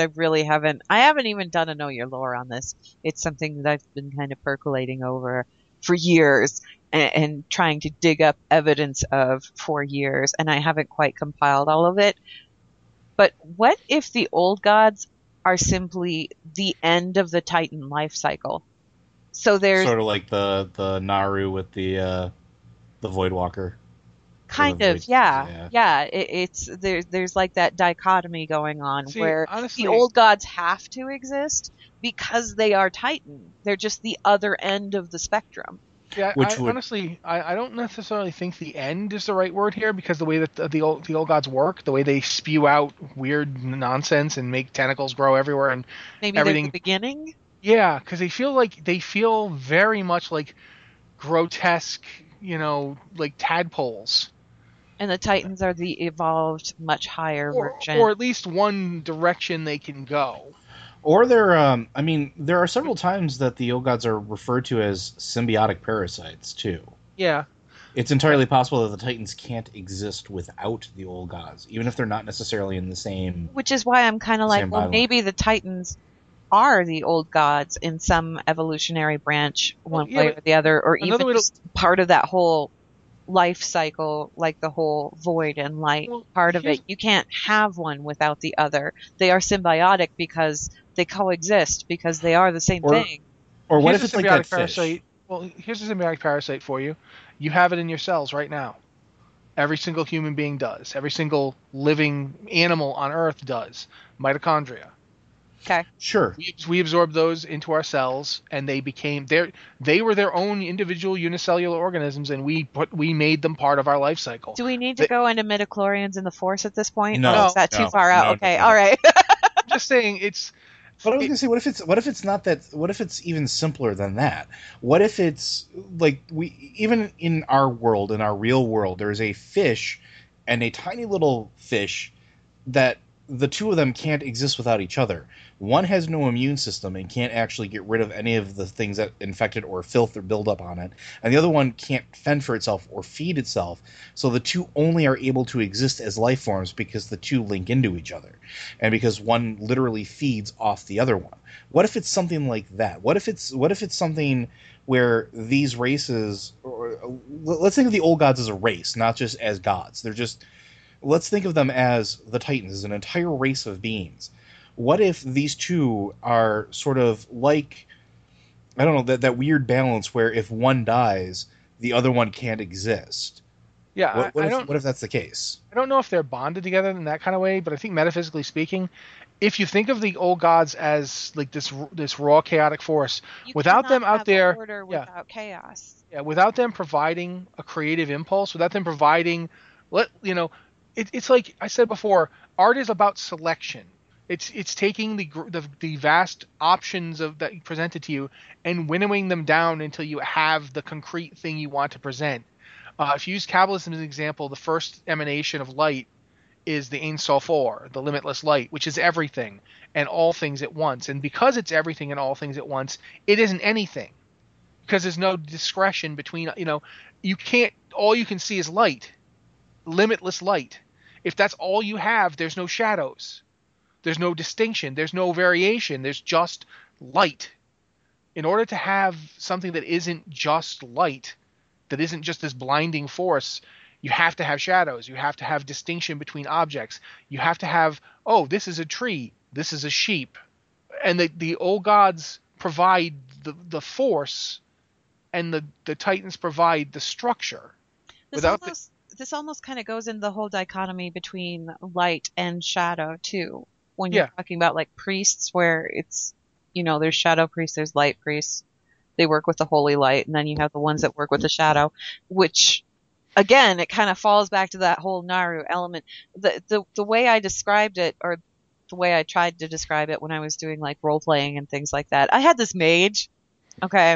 F: I haven't even done a Know Your Lore on this. It's something that I've been kind of percolating over for years and trying to dig up evidence of for years, and I haven't quite compiled all of it. But what if the old gods are simply the end of the Titan life cycle? So there's
H: Sort of like the Naru with the Voidwalker.
F: kind
H: the
F: of,
H: Void-
F: yeah. It's there's like that dichotomy going on
G: See,
F: where
G: honestly-
F: the old gods have to exist because they are Titan. They're just the other end of the spectrum.
G: Yeah,
H: Which would-
G: honestly, I don't necessarily think the end is the right word here, because the way that the old gods work, the way they spew out weird nonsense and make tentacles grow everywhere, and
F: Maybe
G: everything.
F: they're the beginning.
G: Yeah, because they feel very much like grotesque, you know, like tadpoles,
F: And the Titans are the evolved, much higher version.
G: or at least one direction they can go.
H: Or there are several times that the old gods are referred to as symbiotic parasites too.
G: Yeah,
H: It's entirely possible that the Titans can't exist without the old gods, even if they're not necessarily in the same.
F: Which is why I'm kind of like,
H: Same
F: well,
H: byline.
F: maybe the Titans are the old gods in some evolutionary branch, one
G: yeah,
F: way
G: but
F: or the other, or
G: another
F: even
G: way to-
F: just part of that whole life cycle, like the whole void and light
G: Well,
F: part of
G: here's-
F: it. You can't have one without the other. They are symbiotic because they coexist, because they are the same
H: Or-
F: thing.
H: Or what
G: Here's
H: if it's
G: a
H: like
G: symbiotic
H: that fish?
G: parasite. Well, here's a symbiotic parasite for you. You have it in your cells right now. Every single human being does. Every single living animal on Earth does. Mitochondria.
F: Okay.
H: Sure.
G: We absorbed those into our cells, and they were their own individual unicellular organisms, and we made them part of our life cycle.
F: Do we need to go into midichlorians in the Force at this point?
H: No,
F: Or is that too
H: no,
F: far out?
H: no,
F: Okay,
H: no.
F: all right.
G: I'm just saying it's.
H: But I was gonna say, what if it's not that? What if it's even simpler than that? What if it's like even in our world, in our real world, there's a fish and a tiny little fish that the two of them can't exist without each other. One has no immune system and can't actually get rid of any of the things that infect it or filth or build up on it, and the other one can't fend for itself or feed itself. So the two only are able to exist as life forms because the two link into each other, and because one literally feeds off the other one. What if it's something like that? What if it's something where these races, or let's think of the old gods as a race, not just as gods. Let's think of them as the Titans, as an entire race of beings. What if these two are sort of like, I don't know, that weird balance where if one dies, the other one can't exist?
G: Yeah,
H: What if that's the case?
G: I don't know if they're bonded together in that kind of way, but I think metaphysically speaking, if you think of the old gods as like this raw chaotic force,
F: You
G: without
F: cannot
G: them out
F: have
G: there,
F: order
G: yeah.
F: without chaos.
G: Yeah, without them providing a creative impulse, without them providing, it's like I said before, art is about selection. It's taking the vast options that presented to you and winnowing them down until you have the concrete thing you want to present. If you use Kabbalism as an example, the first emanation of light is the Ein Sof Or, the limitless light, which is everything and all things at once. And because it's everything and all things at once, it isn't anything. Because there's no discretion between, you can't, all you can see is light, limitless light. If that's all you have, there's no shadows. There's no distinction. There's no variation. There's just light. In order to have something that isn't just light, that isn't just this blinding force, you have to have shadows. You have to have distinction between objects. You have to have, this is a tree. This is a sheep. And the old gods provide the force, and the Titans provide the structure.
F: This almost kind of goes into the whole dichotomy between light and shadow too. When you're talking about like priests, where it's, there's shadow priests, there's light priests. They work with the holy light, and then you have the ones that work with the shadow, which again, it kind of falls back to that whole Naru element. The way I described it, or the way I tried to describe it when I was doing like role playing and things like that, I had this mage, okay,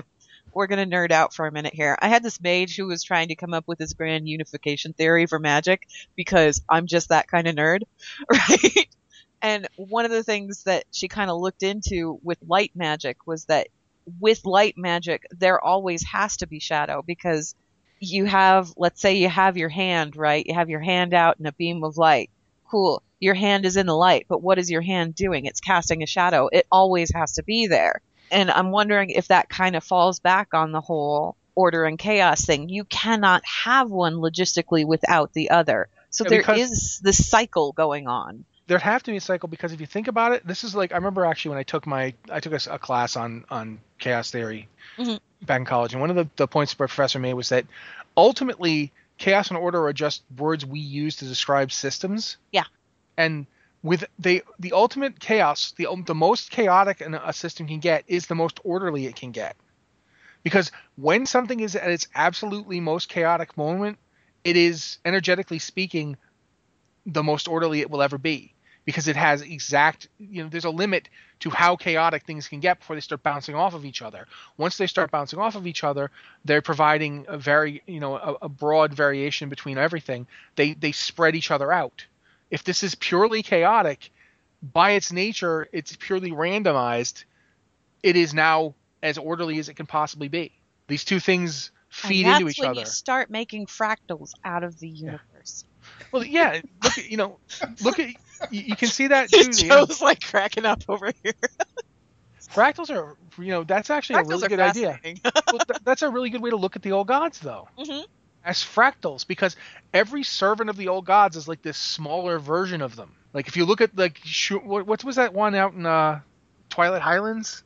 F: we're going to nerd out for a minute here. I had this mage who was trying to come up with this grand unification theory for magic because I'm just that kind of nerd, right? And one of the things that she kind of looked into with light magic was that with light magic, there always has to be shadow because you have, let's say you have your hand, right? You have your hand out in a beam of light. Cool. Your hand is in the light, but what is your hand doing? It's casting a shadow. It always has to be there. And I'm wondering if that kind of falls back on the whole order and chaos thing. You cannot have one logistically without the other. So there is this cycle going on.
G: There'd have to be a cycle because if you think about it, this is like I remember actually when I took a class on chaos theory back in college, and one of the points the professor made was that ultimately chaos and order are just words we use to describe systems.
F: Yeah.
G: And with the ultimate chaos, the most chaotic a system can get is the most orderly it can get. Because when something is at its absolutely most chaotic moment, it is, energetically speaking, the most orderly it will ever be. Because it has there's a limit to how chaotic things can get before they start bouncing off of each other. Once they start bouncing off of each other, they're providing a broad variation between everything. They spread each other out. If this is purely chaotic, by its nature, it's purely randomized. It is now as orderly as it can possibly be. These two things feed into each other.
F: That's when you start making fractals out of the universe.
G: Well, yeah. Look at you can see that too.
F: Joe's like cracking up over here.
G: Fractals are, that's actually a really good idea. Well, that's a really good way to look at the old gods, though. Mm-hmm. As fractals, because every servant of the old gods is like this smaller version of them. Like if you look at what was that one out in Twilight Highlands?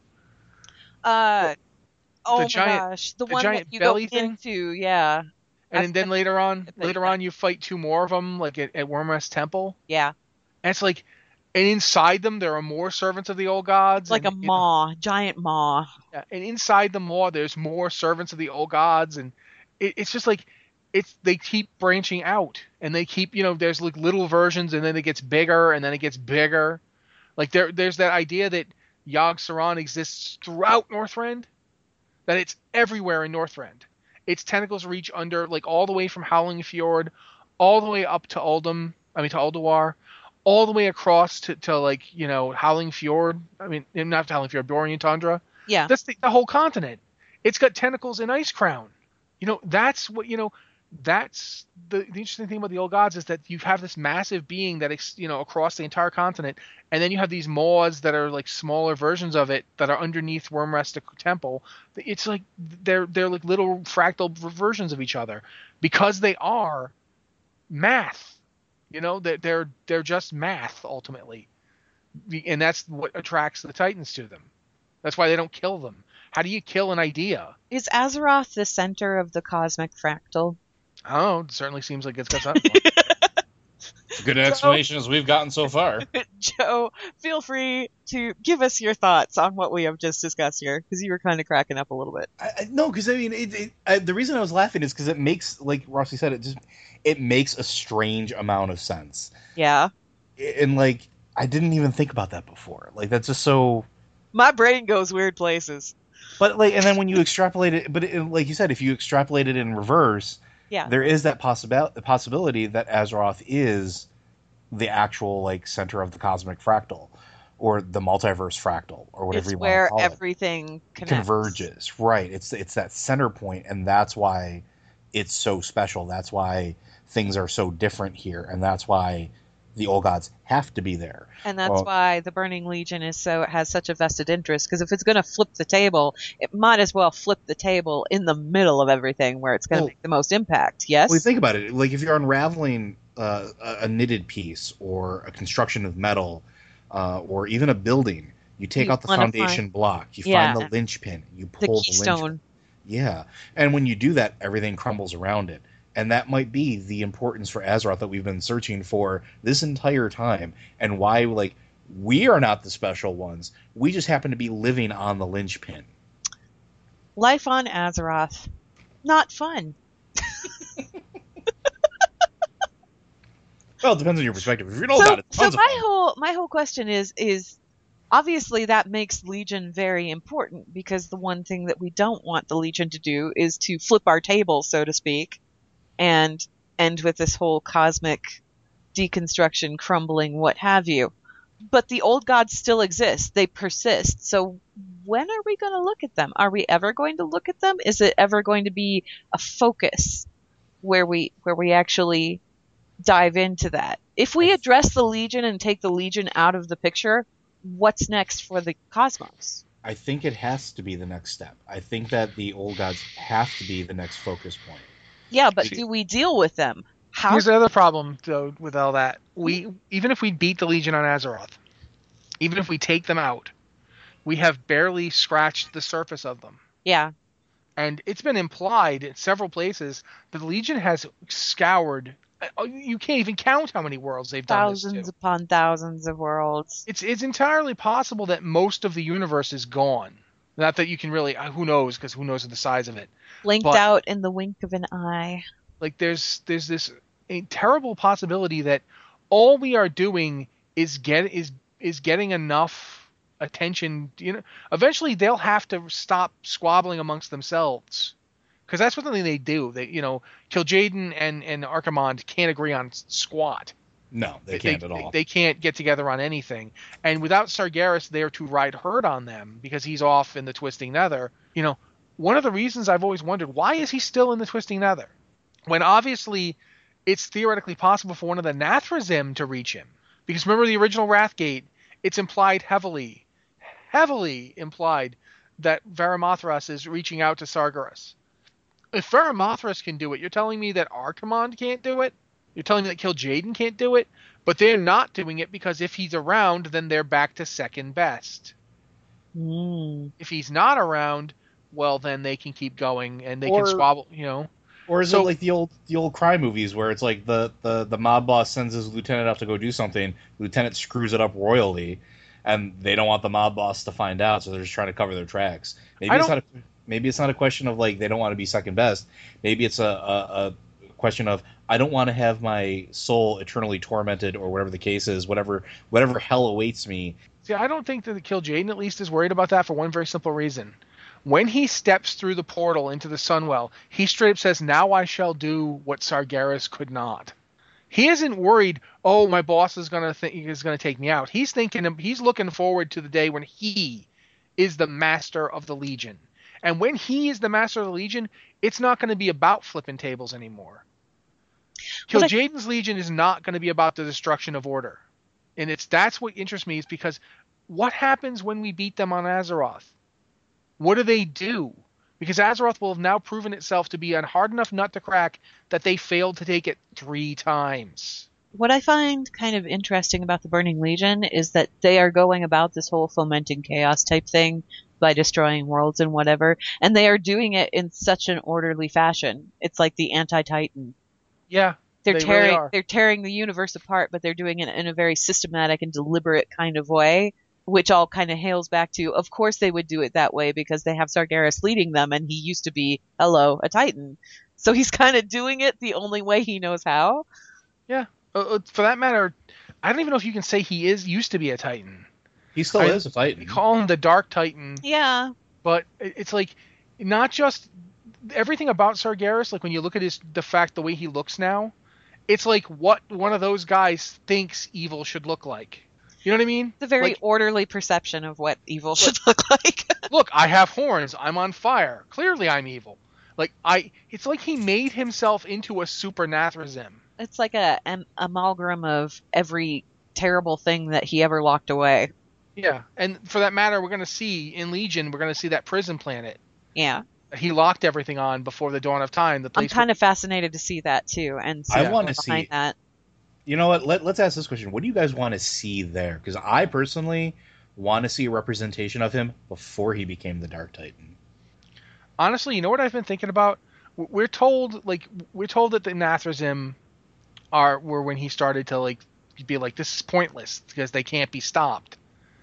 F: The one that you go into, yeah.
G: And then later on, you fight two more of them, like at Wyrmrest Temple.
F: Yeah.
G: And it's like, and inside them there are more servants of the old gods.
F: Like a maw, giant maw.
G: Yeah, and inside the maw there's more servants of the old gods, and it's just like. They keep branching out, and they keep, there's like little versions, and then it gets bigger, and then it gets bigger. Like there's that idea that Yogg-Saron exists throughout Northrend, that it's everywhere in Northrend. Its tentacles reach under, like all the way from Howling Fjord, all the way up to Ulduar, all the way across to like, Howling Fjord. I mean, not Howling Fjord, Borean Tundra.
F: Yeah.
G: That's the whole continent. It's got tentacles in Icecrown. That's what, that's the interesting thing about the old gods is that you have this massive being that across the entire continent, and then you have these maws that are like smaller versions of it that are underneath Wyrmrest Temple. It's like they're like little fractal versions of each other because they are math. They're just math ultimately, and that's what attracts the Titans to them. That's why they don't kill them. How do you kill an idea?
F: Is Azeroth the center of the cosmic fractal?
G: Oh, it certainly seems like it's got something.
H: It's a good explanation as we've gotten so far.
F: Joe, feel free to give us your thoughts on what we have just discussed here, because you were kind of cracking up a little bit.
H: No, because I mean, the reason I was laughing is because it makes, like Rossi said, it makes a strange amount of sense.
F: Yeah.
H: And like, I didn't even think about that before. Like, that's just so.
F: My brain goes weird places.
H: But like, and then when you extrapolate it, like you said, if you extrapolate it in reverse,
F: yeah,
H: there is that possibility that Azeroth is the actual like center of the cosmic fractal, or the multiverse fractal, or whatever you want to call it.
F: Where everything
H: converges. Right. It's that center point, and that's why it's so special. That's why things are so different here, and that's why the old gods have to be there.
F: And that's why the Burning Legion has such a vested interest, because if it's going to flip the table, it might as well flip the table in the middle of everything where it's going to make the most impact. Yes?
H: Well, think about it. Like, if you're unraveling a knitted piece or a construction of metal or even a building, you take out the foundation block, you find the linchpin, you pull the linchpin. Yeah. And when you do that, everything crumbles around it. And that might be the importance for Azeroth that we've been searching for this entire time, and why, like, we are not the special ones. We just happen to be living on the linchpin.
F: Life on Azeroth. Not fun.
H: Well, it depends on your perspective. If you know about it,
F: so my whole question is Obviously, that makes Legion very important, because the one thing that we don't want the Legion to do is to flip our table, so to speak, and end with this whole cosmic deconstruction, crumbling, what have you. But the old gods still exist. They persist. So when are we going to look at them? Are we ever going to look at them? Is it ever going to be a focus where we actually dive into that? If we address the Legion and take the Legion out of the picture, what's next for the cosmos?
H: I think it has to be the next step. I think that the old gods have to be the next focus point.
F: Yeah, but do we deal with them? How?
G: Here's the other problem, though, with all that. Even if we beat the Legion on Azeroth, even if we take them out, we have barely scratched the surface of them.
F: Yeah.
G: And it's been implied in several places that the Legion has scoured. You can't even count how many worlds they've done this to.
F: Thousands upon thousands of worlds.
G: It's entirely possible that most of the universe is gone. Not that you can really, who knows, because who knows the size of it.
F: Blinked out in the wink of an eye.
G: Like there's this a terrible possibility that all we are doing is getting enough attention. Eventually they'll have to stop squabbling amongst themselves, because that's what they do. They, Kil'jaeden and Archimonde can't agree on squat.
H: No, they can't at all.
G: They can't get together on anything. And without Sargeras there to ride herd on them, because he's off in the Twisting Nether, one of the reasons I've always wondered, why is he still in the Twisting Nether? When obviously it's theoretically possible for one of the Nathrezim to reach him. Because remember the original Wrathgate, it's implied heavily implied that Varimathras is reaching out to Sargeras. If Varimathras can do it, you're telling me that Archimonde can't do it? You're telling me that Kil'jaeden can't do it? But they're not doing it because if he's around, then they're back to second best. If he's not around, well, then they can keep going and they can squabble,
H: Or is it like the old crime movies where it's like the mob boss sends his lieutenant out to go do something, lieutenant screws it up royally, and they don't want the mob boss to find out, so they're just trying to cover their tracks. Maybe it's not a question of like they don't want to be second best. Maybe it's a question of I don't want to have my soul eternally tormented, or whatever the case is, whatever hell awaits me.
G: See, I don't think that the Kil'jaeden at least is worried about that for one very simple reason. When he steps through the portal into the Sunwell, he straight up says, "Now I shall do what Sargeras could not." He isn't worried, "Oh, my boss is going to take me out." He's looking forward to the day when he is the master of the Legion. And when he is the master of the Legion, it's not going to be about flipping tables anymore. Kil'jaeden's Legion is not going to be about the destruction of order. And that's what interests me, is because what happens when we beat them on Azeroth? What do they do? Because Azeroth will have now proven itself to be a hard enough nut to crack that they failed to take it 3 times.
F: What I find kind of interesting about the Burning Legion is that they are going about this whole fomenting chaos type thing by destroying worlds and whatever, and they are doing it in such an orderly fashion. It's like the anti-Titan.
G: Yeah,
F: they're tearing the universe apart, but they're doing it in a very systematic and deliberate kind of way, which all kind of hails back to, of course they would do it that way because they have Sargeras leading them, and he used to be, a Titan. So he's kind of doing it the only way he knows how.
G: Yeah. For that matter, I don't even know if you can say he used to be a Titan.
H: He still is a Titan.
G: We call him the Dark Titan.
F: Yeah.
G: But it's like, not just everything about Sargeras, like when you look at the way he looks now, it's like what one of those guys thinks evil should look like. You know what I mean?
F: It's a very orderly perception of what evil should look like.
G: Look, I have horns. I'm on fire. Clearly I'm evil. It's like he made himself into a super Nathrezim.
F: It's like an amalgam of every terrible thing that he ever locked away.
G: Yeah, and for that matter, we're going to see in Legion, we're going to see that prison planet.
F: Yeah.
G: He locked everything on before the dawn of time. The place
F: I'm kind of fascinated to see that too, and
H: I want to see
F: that.
H: You know what? Let's ask this question. What do you guys want to see there? Because I personally want to see a representation of him before he became the Dark Titan.
G: Honestly, you know what I've been thinking about? We're told that the Nathrezim were when he started to be like, this is pointless because they can't be stopped.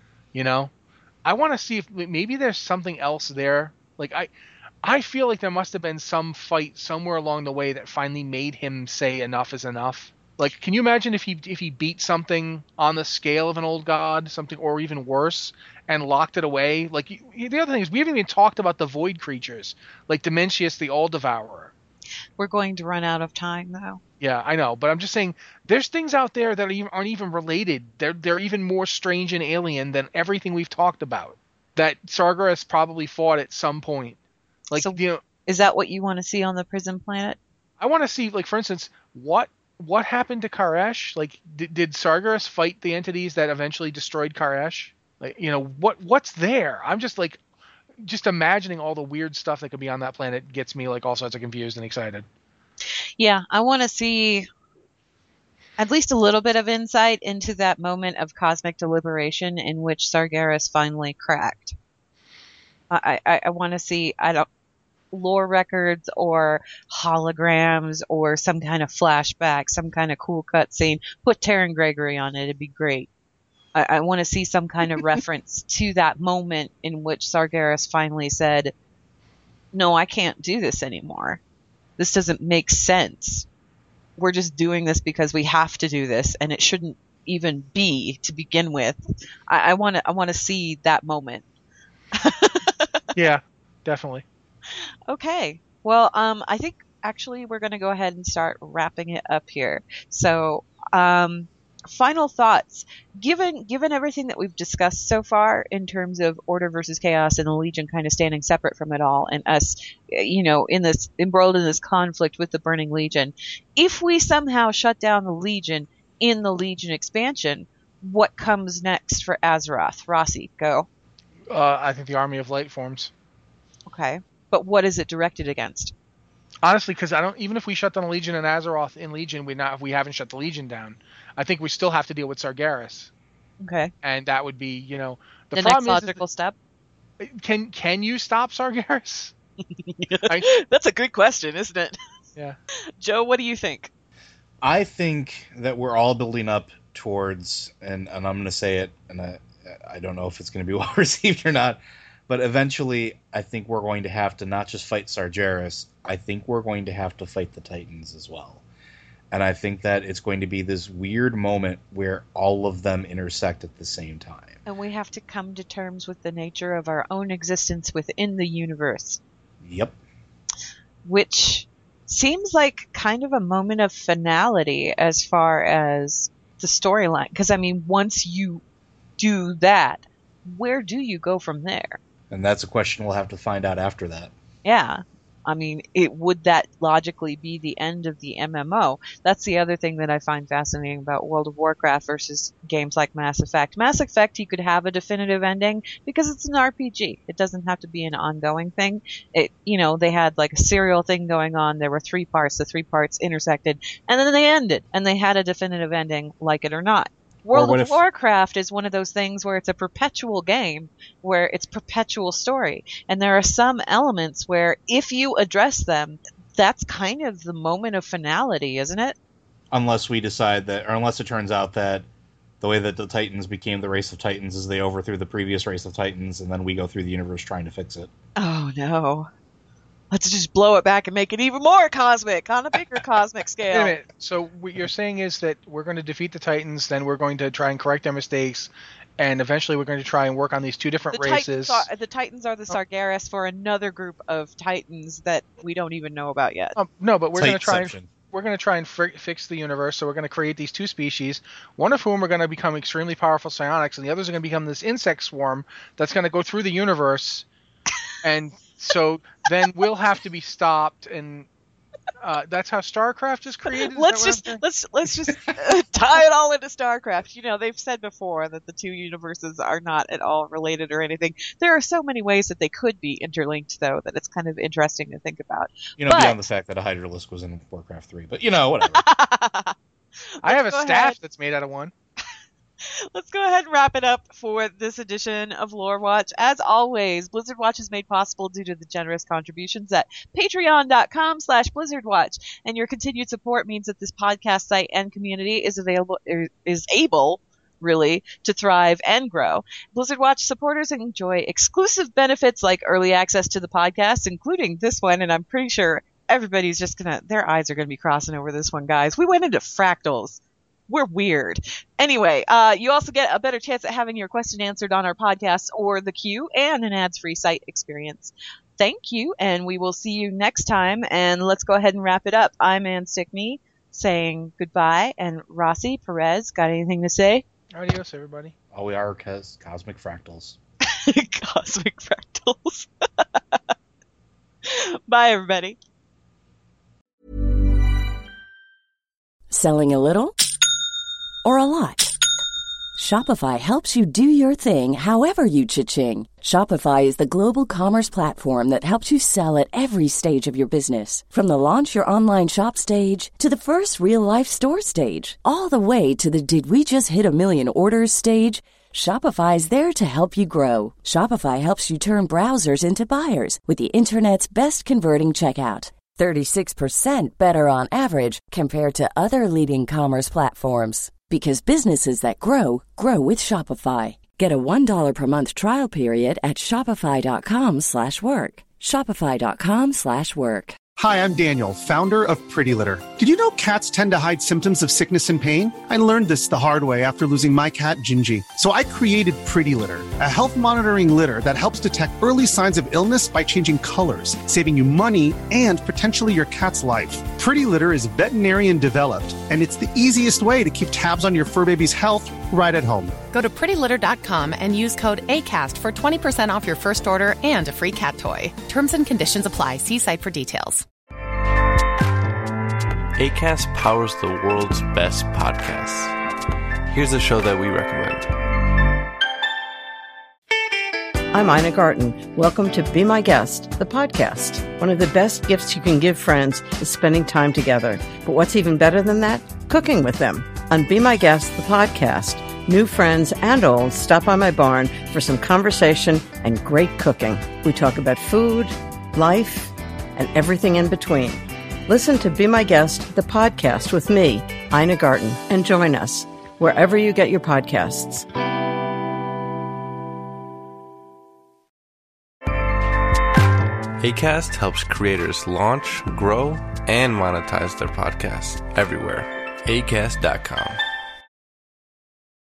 G: I want to see if maybe there's something else there. I feel like there must have been some fight somewhere along the way that finally made him say enough is enough. Like, can you imagine if he beat something on the scale of an old god, something or even worse, and locked it away? Like, the other thing is we haven't even talked about the void creatures, like Dimensius the All Devourer.
F: We're going to run out of time, though.
G: Yeah, I know, but I'm just saying there's things out there that aren't even related. They're even more strange and alien than everything we've talked about that Sargeras probably fought at some point. Like,
F: so, is that what you want to see on the prison planet?
G: I want to see, like, for instance, what happened to Karesh? Like, did Sargeras fight the entities that eventually destroyed Karesh? Like, what's there? I'm just imagining all the weird stuff that could be on that planet gets me like all sorts of confused and excited.
F: Yeah, I want to see at least a little bit of insight into that moment of cosmic deliberation in which Sargeras finally cracked. I want to see lore records or holograms or some kind of flashback, some kind of cool cutscene. Put Taryn Gregory on it; it'd be great. I want to see some kind of reference to that moment in which Sargeras finally said, "No, I can't do this anymore. This doesn't make sense. We're just doing this because we have to do this, and it shouldn't even be to begin with." I want to see that moment.
G: Yeah, definitely.
F: Okay. Well, I think actually we're going to go ahead and start wrapping it up here. So, final thoughts. Given everything that we've discussed so far in terms of Order versus Chaos and the Legion kind of standing separate from it all, and us, embroiled in this conflict with the Burning Legion, if we somehow shut down the Legion in the Legion expansion, what comes next for Azeroth? Rossi, go.
G: I think the Army of Light forms.
F: Okay. But what is it directed against?
G: Honestly, because even if we shut down the Legion and Azeroth in Legion, we haven't shut the Legion down. I think we still have to deal with Sargeras.
F: Okay.
G: And that would be,
F: the next logical step.
G: Can you stop Sargeras?
F: That's a good question, isn't it?
G: Yeah.
F: Joe, what do you think?
H: I think that we're all building up towards, and I'm going to say it, and I don't know if it's going to be well received or not, but eventually I think we're going to have to not just fight Sargeras, I think we're going to have to fight the Titans as well. And I think that it's going to be this weird moment where all of them intersect at the same time.
F: And we have to come to terms with the nature of our own existence within the universe.
H: Yep.
F: Which seems like kind of a moment of finality as far as the storyline. Because, I mean, once you do that, where do you go from there?
H: And that's a question we'll have to find out after that.
F: Yeah. I mean, would that logically be the end of the MMO? That's the other thing that I find fascinating about World of Warcraft versus games like Mass Effect. Mass Effect, you could have a definitive ending because it's an RPG. It doesn't have to be an ongoing thing. They had like a serial thing going on. There were 3 parts. The 3 parts intersected, and then they ended, and they had a definitive ending, like it or not. World of Warcraft is one of those things where it's a perpetual game, where it's perpetual story. And there are some elements where if you address them, that's kind of the moment of finality, isn't it?
H: Unless we decide that, or unless it turns out that the way that the Titans became the race of Titans is they overthrew the previous race of Titans, and then we go through the universe trying to fix it.
F: Oh, no. Let's just blow it back and make it even more cosmic, on a bigger cosmic scale.
G: Wait a minute. So what you're saying is that we're going to defeat the Titans, then we're going to try and correct their mistakes, and eventually we're going to try and work on these 2 different races.
F: The Titans are the Sargeras for another group of Titans that we don't even know about yet.
G: No, but we're going to try and fix the universe. So we're going to create these 2 species, one of whom are going to become extremely powerful psionics, and the others are going to become this insect swarm that's going to go through the universe, and so then we'll have to be stopped, and that's how StarCraft is created.
F: Let's just tie it all into StarCraft. They've said before that the 2 universes are not at all related or anything. There are so many ways that they could be interlinked, though, that it's kind of interesting to think about.
H: Beyond the fact that a Hydralisk was in Warcraft 3, but whatever.
G: I have a staff that's made out of one.
F: Let's go ahead and wrap it up for this edition of Lore Watch. As always, Blizzard Watch is made possible due to the generous contributions at patreon.com/BlizzardWatch. And your continued support means that this podcast site and community is able really to thrive and grow. Blizzard Watch supporters enjoy exclusive benefits like early access to the podcast, including this one, and I'm pretty sure everybody's just their eyes are gonna be crossing over this one, guys. We went into fractals. We're weird. Anyway, you also get a better chance at having your question answered on our podcast or the queue and an ads-free site experience. Thank you, and we will see you next time. And let's go ahead and wrap it up. I'm Ann Stickney saying goodbye, and Rossi Perez, got anything to say?
G: Adios, everybody.
H: All we are cosmic fractals.
F: Cosmic fractals. Bye, everybody.
I: Selling a little or a lot? Shopify helps you do your thing however you cha-ching. Shopify is the global commerce platform that helps you sell at every stage of your business. From the launch your online shop stage to the first real-life store stage, all the way to the did we just hit a million orders stage. Shopify is there to help you grow. Shopify helps you turn browsers into buyers with the internet's best converting checkout. 36% better on average compared to other leading commerce platforms. Because businesses that grow, grow with Shopify. Get a $1 per month trial period at shopify.com/work. Shopify.com/work.
J: Hi, I'm Daniel, founder of Pretty Litter. Did you know cats tend to hide symptoms of sickness and pain? I learned this the hard way after losing my cat, Gingy. So I created Pretty Litter, a health monitoring litter that helps detect early signs of illness by changing colors, saving you money and potentially your cat's life. Pretty Litter is veterinarian developed, and it's the easiest way to keep tabs on your fur baby's health right at home.
K: Go to prettylitter.com and use code ACAST for 20% off your first order and a free cat toy. Terms and conditions apply. See site for details.
L: Acast powers the world's best podcasts. Here's a show that we recommend.
M: I'm Ina Garten. Welcome to Be My Guest, the podcast. One of the best gifts you can give friends is spending time together. But what's even better than that? Cooking with them. On Be My Guest, the podcast, new friends and old stop by my barn for some conversation and great cooking. We talk about food, life, and everything in between. Listen to Be My Guest, the podcast with me, Ina Garten, and join us wherever you get your podcasts.
L: Acast helps creators launch, grow, and monetize their podcasts everywhere. Acast.com.